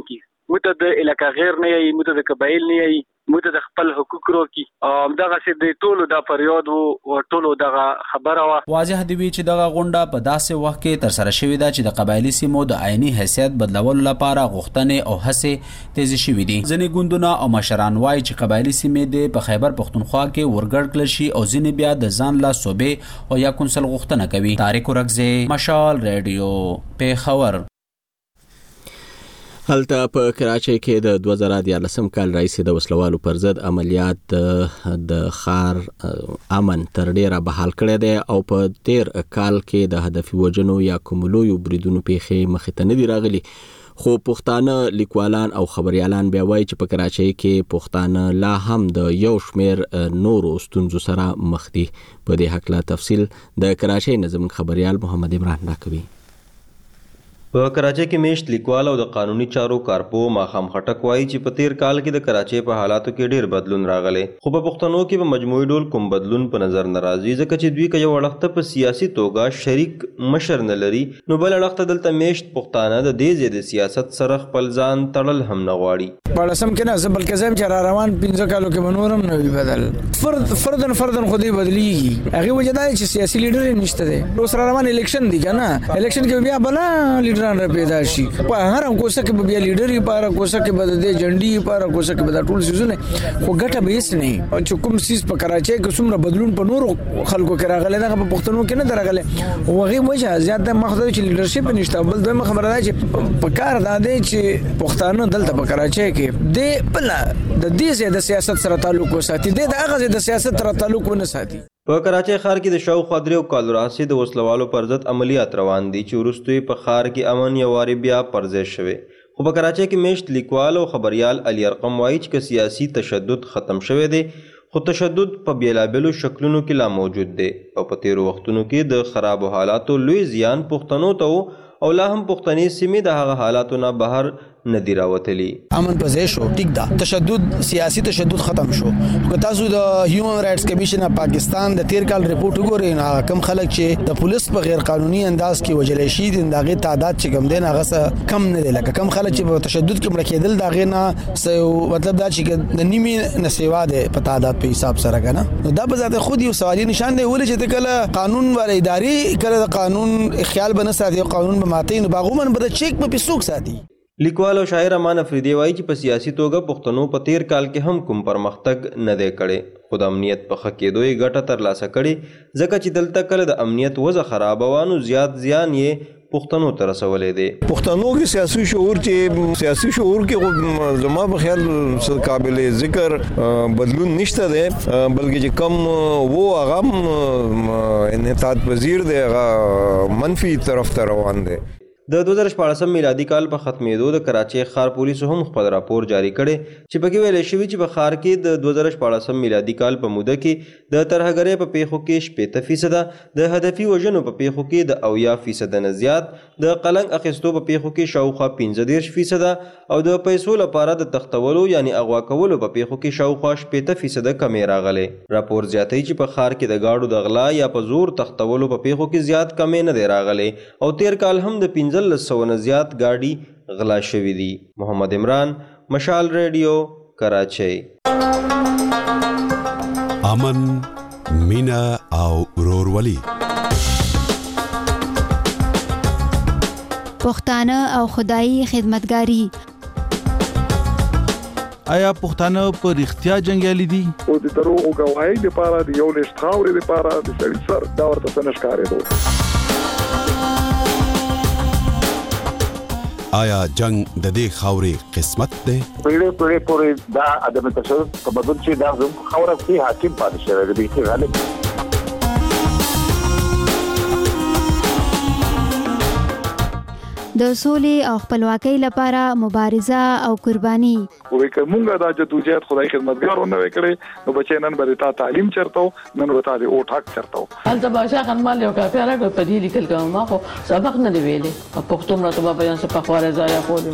[SPEAKER 28] مته د علاقہ غیر نه ای مته د قبایل نه ای مته د خپل حقوق روکي دغه سي د ټولو د پریود او ټولو دغه خبره وا
[SPEAKER 5] واضح دی چې دغه غونډه په داسې وخت کې تر سره شوې ده چې د قبایلی سیمو د عیني حیثیت بدلولو لپاره غوښتنې او هڅې تیز شوې دي. ځینې ګوندونه او مشران وایي چې قبایلی سیمې د په خیبر پختونخوا کې ورګړ کړل شي او ځینې بیا د ځان لا صوبې او یا کونسل غوښتنه کوي. طارق ورکزی، مشال ریډیو، پیښور.
[SPEAKER 1] هلته په کراچۍ کې د 2014 کال راهیسې د وسلوالو پر ضد عملیات د ښار امن تر ډیره بحال کړی دی او په تیر کال کې د هدفي وژنو یا کوملویو بریدونو پیښې مخې ته نه دي راغلي. خو پښتانه لیکوالان او خبريالان بیا وایي چې په کراچۍ کې پښتانه لا هم د یو شمیر نورو ستونزو سره مخ دي. په دې حق لا تفصیل د کراچۍ نظم خبريال محمد عمران راکوي.
[SPEAKER 3] په کراچۍ کې میشت لیکوال او د قانوني چارو کارپو ماخام خټک وایي چې په تیر کال کې د کراچۍ په حالاتو کې ډیر بدلون راغلی خو په پښتنو کې په مجموعي ډول کوم بدلون په نظر نه راځي ځکه چې دوی که یو اړخته په سیاسي توګه شریک مشر نه لري نو بل اړخته دلته میشت پښتانه د دې ځای د سیاست سره خپل ځان تړل هم نه غواړي.
[SPEAKER 16] بلسم کې نه بلکې زم چې را روان 15 کالو کې منورم نه وی بدل فردن خودي بدلیږي هغه وجه دا چې سیاسي لیډر نشته دی. اوس را روان الیکشن دی کنه الیکشن کې بیا بل لیډران را پیدا شي په هر کوڅه کې بیا لیډري پاره کوڅه کې بد دي جنډي پاره کوڅه کې بد ټول سيزونه خو ګټه به هیڅ نه چې کوم سیس په کراچۍ کې څومره بدلون په نور خلکو کې راغلی دا په پښتنو کې نه درغلی وغه موجه زیاته مخدوي چې لیډرشپ نشته بل دوه خبره ده چې په کار دا دی چې پښتانه دلته په کراچۍ کې د بل د دې د سیاست سره تعلق وساتي د هغه د سیاست سره تعلق ونه ساتي.
[SPEAKER 3] په کراچۍ ښار کې د شاوخوا 3 کالو راهیسې د وسلوالو پر ضد عملیات روان دي چې وروسته یې په ښار کې امن یو وارې بیا پر ځای شوی. خو په کراچۍ کې میشت لیکوال او خبريال علي ارقم وایي چې سیاسي تشدد ختم شوی دی خو تشدد په بیلابلو شکلونو کې لا موجود دی او په تیرو وختونو کې د خرابو حالاتو لوی زیان پښتنو ته او لا هم پښتني سیمې د هغه حالاتو نه بهر ندی راوتلی.
[SPEAKER 16] امن پځې شو ټیک دا تشدد سیاسي تشدد ختم شو. که تاسو د هیومن رائټس کمیشن اف پاکستان د تیر کال ریپورت وګورئ نو کم خلک چې د پولیس په غیر قانوني انداز کې وجلې شي د دغه تعداد چې کم دین هغه کم نه دی لکه کم خلک چې په تشدد کې مړ کېدل دغه نه مطلب دا چې د نیمه نسوا ده په تعداد په حساب سره کنه نو دا په ذات خود یو سوالي نشان دی ولې چې کله قانون ور اداري کله د قانون خیال بنه ساتي قانون به ماته نو باغومن به چیک په پیسوک ساتي.
[SPEAKER 3] لیکوال او شاعر امان افریدی وایي چې په سیاسي توګه پښتنو په تیر کال کې هم کوم پرمختګ نه دی کړی خو د امنیت په ښه کېدو یې ګټه ترلاسه کړې ځکه چې دلته کله د امنیت وضع خرابه وه نو زیات زیان یې پښتنو ته رسولی دی.
[SPEAKER 17] پښتنو کې سیاسي شعور کې زما په خیال قابل ذکر بدلون نشته دی بلکې چې کم وو هغه انحطاط پذیر دی هغه منفي طرف ته روان دی.
[SPEAKER 3] د 2014 میلادي کال په ختمېدو د کراچۍ ښار پولیسو هم خپل راپور جاری کړی چې پکې ویل شوي چې په ښار کې د 2014 میلادي کال په موده کې د ترهګرۍ په پیښو کې 60% د هدفي وژنو په پیښو کې د 80% نه زیات د قلنګ اخیستو په پیښو کې شاوخوا 15% او د پیسو لپاره د تختولو یعنی اغوا کولو په پیښو کې شاوخوا 60% کمې راغلي. راپور زیاتوي چې په ښار کې د گاډو د غلا یا په زور تختولو په پیښو کې زیات کمې نه دی راغلي او تیر کال هم د 1500 زیات گاډي غلا شوې دي. محمد عمران، مشال ریډیو، کراچۍ.
[SPEAKER 8] امن، مینا او ورورولي.
[SPEAKER 25] پښتانه او خدایي خدمتګاری.
[SPEAKER 24] آیا پښتانه په رښتیا جنگیالي دي؟
[SPEAKER 18] او د دروغو گواهی لپاره د یو لښت خاورې لپاره د سړي سر دا ورته څه نشکارېدو.
[SPEAKER 8] آیا جنگ د دې خاورې قسمت دی؟
[SPEAKER 19] پیړې پورې دا عدم تشدد په بدل چې دا زموږ خاوره کې حاکم پاتې شوی دی چې غالب
[SPEAKER 25] د سولې او خپلواکۍ لپاره مبارزه او قرباني.
[SPEAKER 18] وې کومه دا جدوجہد خدای خدمتګارونه وکړي نو بچي نن به تا تعلیم چرته نن به تا د او ټاک چرته
[SPEAKER 20] هلته باشا خنمال یو کافي راغی په دې لیکل کوم ما خو سبق نه دی ویلې په پښتو مرته په بیان څه په خواره ځای خو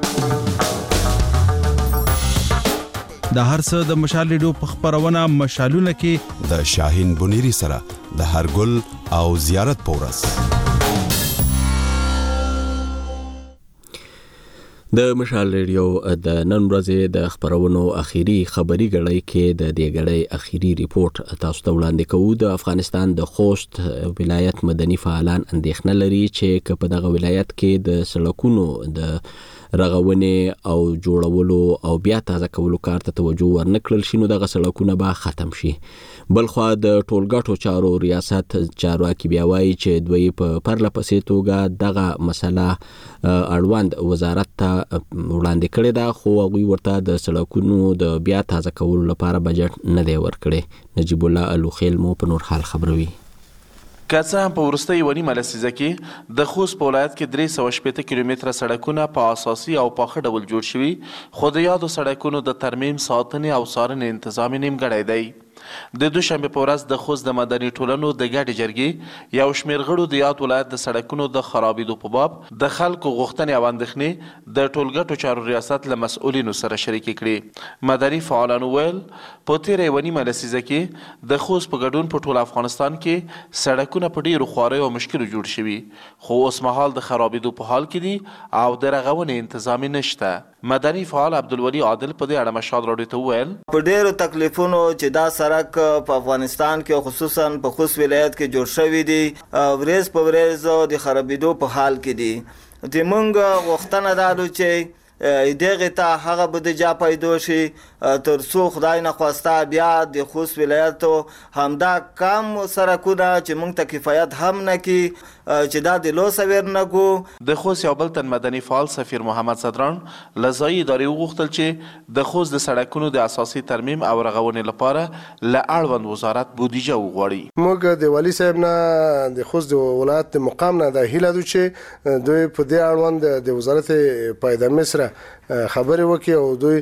[SPEAKER 24] د هر څه د مشال ریډیو په خبرونه مشالونه کې
[SPEAKER 8] د شاهین بنيري سره د هرګل او زیارت پورس.
[SPEAKER 1] د مشال ریډیو د نن ورځې د خبرونو اخیری خبري غړی کې د دې غړی اخیری ریپورت تاسو ته وړاندې کوو. د افغانستان د خوست ولایت مدني فعالان اندېښنه لري چې په دغه ولایت کې د سړکونو د رغونې او جوړولو او بیا تازه کولو کار ته توجه ورنکړل شي نو دغه سړکونه به ختم شي. بلخوا د ټولګټو چارو ریاست چارواکي بیا وایي چې دوی په پرله پسې توګه دغه مسله اړوند وزارت ته وړاندې کړې ده خو هغوی ورته د سړکونو د بیا تازه کولو لپاره بجټ نه دی ورکړی. نجیب الله الوخیل مو په نور حال خبروي.
[SPEAKER 4] که څه هم په وروستۍ ونیمه لسیزه کې د خوست په ولایت کې 380 کیلومتره سړکونه په اساسي او پاخه ډول جوړ شوي خو د یادو سړکونو د ترمیم ساتنې او څارنې انتظام نیمګړی دی. د دوشنبه په ورځ د خوست د مدني ټولنو د ګډې جرګې یو شمېر غړو د یاد ولایت د سړکونو د خرابېدو په باب د خلکو غوښتنې او اندېښنې د ټولګټو چارو ریاست له مسؤلینو سره شریکې کړې. مدني فعالانو ویل په تېره یوه نیمه لسیزه کې د خوست په ګډون په ټول افغانستان کې سړکونه په ډېرو خواریو او مشکلو جوړ شوي خو اوس مهال د خرابېدو په حال کې دي او د رغونې انتظام نشته. مدني فعال عبدالولي عادل په دې اړه مشال راډیو ته وویل
[SPEAKER 7] په ډېرو تکلیفونو چې دا سړک په افغانستان کې خصوصا په خوست ولایت کې جوړ شوی دی ورځ په ورځ د خرابېدو په حال کې دي. د موږ غوښتنه دا ده چې دغه ته هغه بودجه پیدا شي تر څو خدای نخواسته بیا د خوست ولایت همدا کم سړکونه چې موږ ته کفایت هم نه کی چې دا د لوس ور نه کو.
[SPEAKER 4] د خوست یو بل تن مدني فعال سفیر محمد صدران لزای ادارې وغوښتل چې د خوست د سړکونو د اساسي ترمیم او رغونې لپاره له اړوند وزارت بودجه وغواړي.
[SPEAKER 9] موږ د والی صاحب نه د خوست د ولایت د مقام نه د هیله دو چې دوی په دې اړوند د وزارت پایدارمۍ سره خبرې وکړي او دوی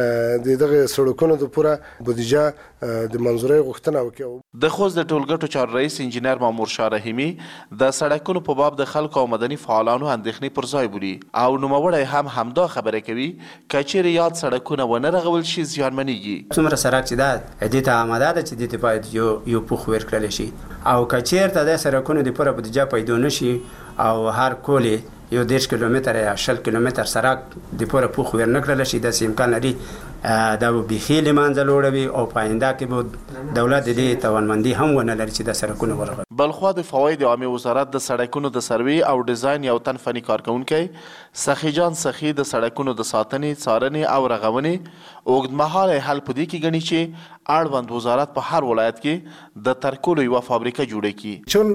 [SPEAKER 9] د دغه سړکونو د پوره بودجه د منظورۍ غوښتنه وکړي.
[SPEAKER 4] د خوست د ټولګټو چارو رئیس انجینر مامور شاه رحیمي د سړکونو په باب د خلکو او مدني فعالانو اندېښنې پر ځای بولي او نوموړی هم همدا خبره کوي که چیرې یاد سړکونه ونه رغول شي زیانمنېږي.
[SPEAKER 11] څومره سړک چې دا دې ته آماده ده چې دې ته باید یو پوښ ورکړلی شي او که چیرته د سړکونو د پوره بودجه پیدا نه شي او هر کولې یو 10 کیلومتر یا 20 کیلومتر سړک د پوره پوښ ور نه کړل شي داسې امکان لري دا به بیخي له منځه لوړوي او په آینده کې به دولت د دې توانمندي هم ونه لري چې د سړکونو ورغوي.
[SPEAKER 4] بلخوا د فواید عامه وزارت د سړکونو د سروي او ډیزاین یو تن فني کارکونکی سخی جان سخی د سړکونو د ساتنې څارنې او رغونې اوږدمهاله حل په دې کې ګڼي چې اړوند وزارت په هر ولایت کې د ترکولو یوه فابریکه جوړه کړي.
[SPEAKER 9] چون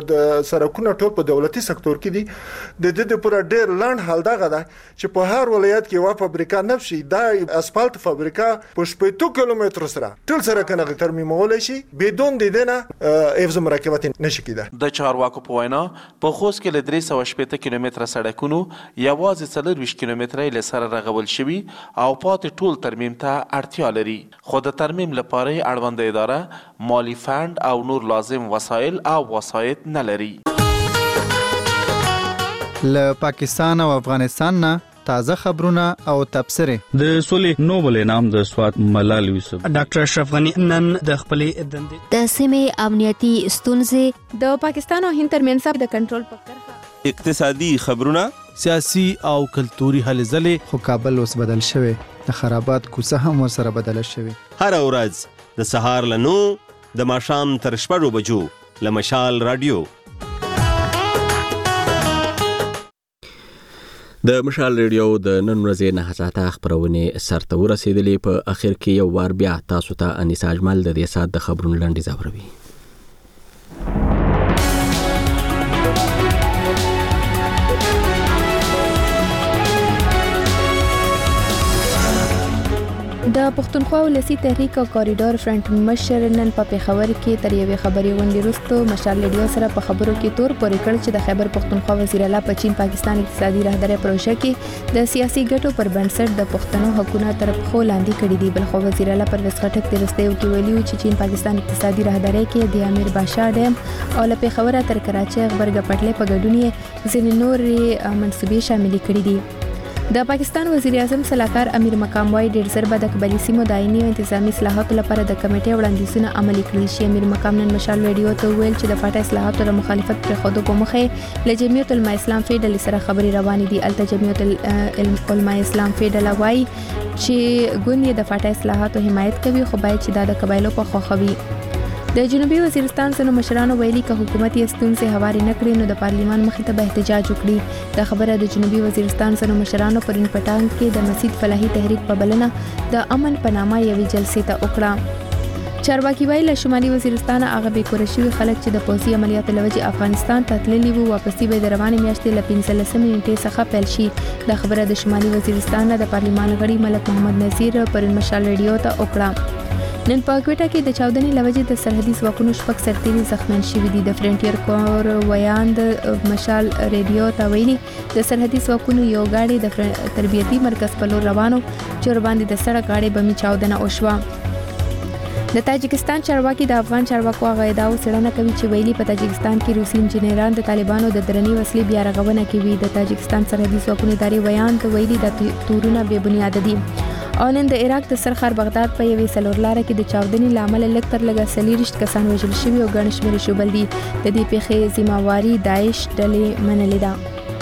[SPEAKER 9] د سړکونو ټول په دولتي سکتور کې دي د دې پوره ډېر لاند حال دغه ده چې په هر ولایت کې یوه فابریکه نه شي دا اسفالت فابریکه په 80 کیلومتر سره ټول سړکونه ترمیمولی شي بدون د دې نه حفظ مراقبت نشي کېدای.
[SPEAKER 4] د چارواکو په وینا په خوست کې له 380 کیلومتره سړکونو یوازې 40 کیلومتره یې له سره رغول شوي او پاتې ټول ترمیم ته اړتیا لري خو د ترمیم لپاره یې اړونده اداره مالی فند او نور لازم وسایل او وسایط نه لري.
[SPEAKER 10] له پاکستان او افغانستان نه تازه خبرونه او تبصرې.
[SPEAKER 21] د سولې نوبل انعام د سوات ملال یوسف
[SPEAKER 22] ډاکټر اشرف غنی نن د خپلې دندې
[SPEAKER 25] د سیمې امنیتي ستونزې
[SPEAKER 6] د پاکستان او هند ترمنځ د کنټرول په کرښه
[SPEAKER 22] اقتصادي خبرونه
[SPEAKER 24] سیاسي او کلتوري هلې ځلې.
[SPEAKER 10] خو کابل اوس بدل شوی د خرابات کوڅه هم ورسره بدله شوی.
[SPEAKER 22] هر ورځ د سهار له 9 د ماښام تر 6 بجو له مشال رادیو.
[SPEAKER 1] د مشال ریډیو د نن ورځې 9 ساعته خبرونې سرته ورسېدلې. په اخر کې یو وار بیا تاسو ته انیس اجمل د دې ساعت د خبرونو لنډیز اوروي.
[SPEAKER 6] د پښتونخوا ولسی تحریک او کوریډور فرنٹ مشر نن په پیښور کې تر یوې خبرې غونډې وروسته مشال ریډیو سره په خبرو کې تور پورې کړ چې د خیبر پښتونخوا وزیر اعلی په چین پاکستان اقتصادي راهداري پروژه کې د سیاسي ګټو پر بنسټ د پښتنو حقوقو تر پښو لاندې کړي دي. بلخو وزیر اعلی پرویز خټک د رستیو کې ویلي چې چین پاکستان اقتصادي راهداري کې د امیر باشا ډیم او له پیښور تر کراچۍ غبرګ پټلې په ګډون یې ځینې نور منسوبې شامل کړي دي. د پاکستان وزیر اعظم صلاحکار امیر مقام وايي ډېر ژر به د قبایلي سیمو د آئیني او انتظامي اصلاحاتو لپاره د کمیټې وړاندیزونه عملي کړي شي. امیر مقام نن مشال ریډیو ته وویل چې د فاټا اصلاحاتو د مخالفت پرېښودو په مخه له جمعیت العلماء اسلام فی ډلې سره خبرې روانې دي. الته جمعیت العلماء اسلام فی ډله وايي چې ګوند یې د فاټا اصلاحاتو حمایت کوي خو باید چې دا د قبایلو په خوښه وي. د جنوبي وزیرستان څخه مشرانو ویلي چې حکومت یې ستونزې هواري نه کړي نو د پارلیمان مخې ته به احتجاج وکړي. دا خبره د جنوبي وزیرستان څخه مشرانو پرین پټان کې د مسجد فلاحي تحریک په بلنه د امن په نامه یوې جلسې ته وکړه. چارواکي ویل له شمالي وزیرستان هغه بې کوره شوي خلک چې د پوځي عملیاتو له وجې افغانستان ته تللي وو واپسي به د روانې میاشتې له 15 نیټې څخه پیل شي. دا خبره د شمالي وزیرستان د پارلیمان غړي ملک محمد نذیر پرین مشال ریډیو ته وکړه. نن په کوټه کې د چاودنې لوجې د سرحدي ځواکونو شپږ سرتیري زخمیان شوي دي. د فرنټیر کور ویان د مشال ریډیو ته ویلي د سرحدي ځواکونو یو ګاډی د تربیتي مرکز په لور روانو چې ورباندې د سړک ګاډي بمي چاودنه وشوه. د تاجکستان چارواکي د افغان چارواکو هغه ادعاو څېړنه کوي چې ویلي په تاجکستان کې روسي انجینران د طالبانو د درنې وسلې بیا رغونه کوي. د تاجکستان سرحدي ځواکونو ادارې ویان ته ویلي د تورونه بې بنیاده دي. او نن د عراق د سرخار بغداد په یوې څلور لاره کې د چاودنې له امله لږ تر لږه 40 کسان وژل شوي او ګڼ شمېر شوبل دي. د دې پیښې ذمہواري داعش ډلې منلې ده.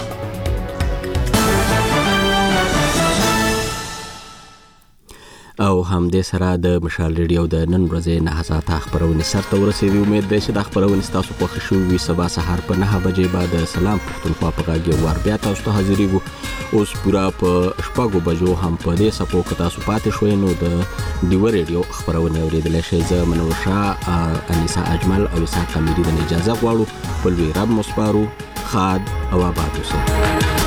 [SPEAKER 1] او همدې سره د مشال ریډیو د نن ورځې 9 خبرونه سرته ورسېدي. امید ده چې د خبرونه تاسو خوښ شوي. سبا سهار په 9 بجې بعد سلام پښتونخوا په غاګي ور بیا تاسو ته حاضرېږو. اوس پورا په 6 بجو هم په دې سپو کې تاسو پاتې شوي نو د ډیو ریډیو خبرونه اورېدل شي. زه منور شاه انیسا اجمل او اسحاق امیری د اجازه غواړو. په لوی رب مصبارو خاد او آباد اوسئ.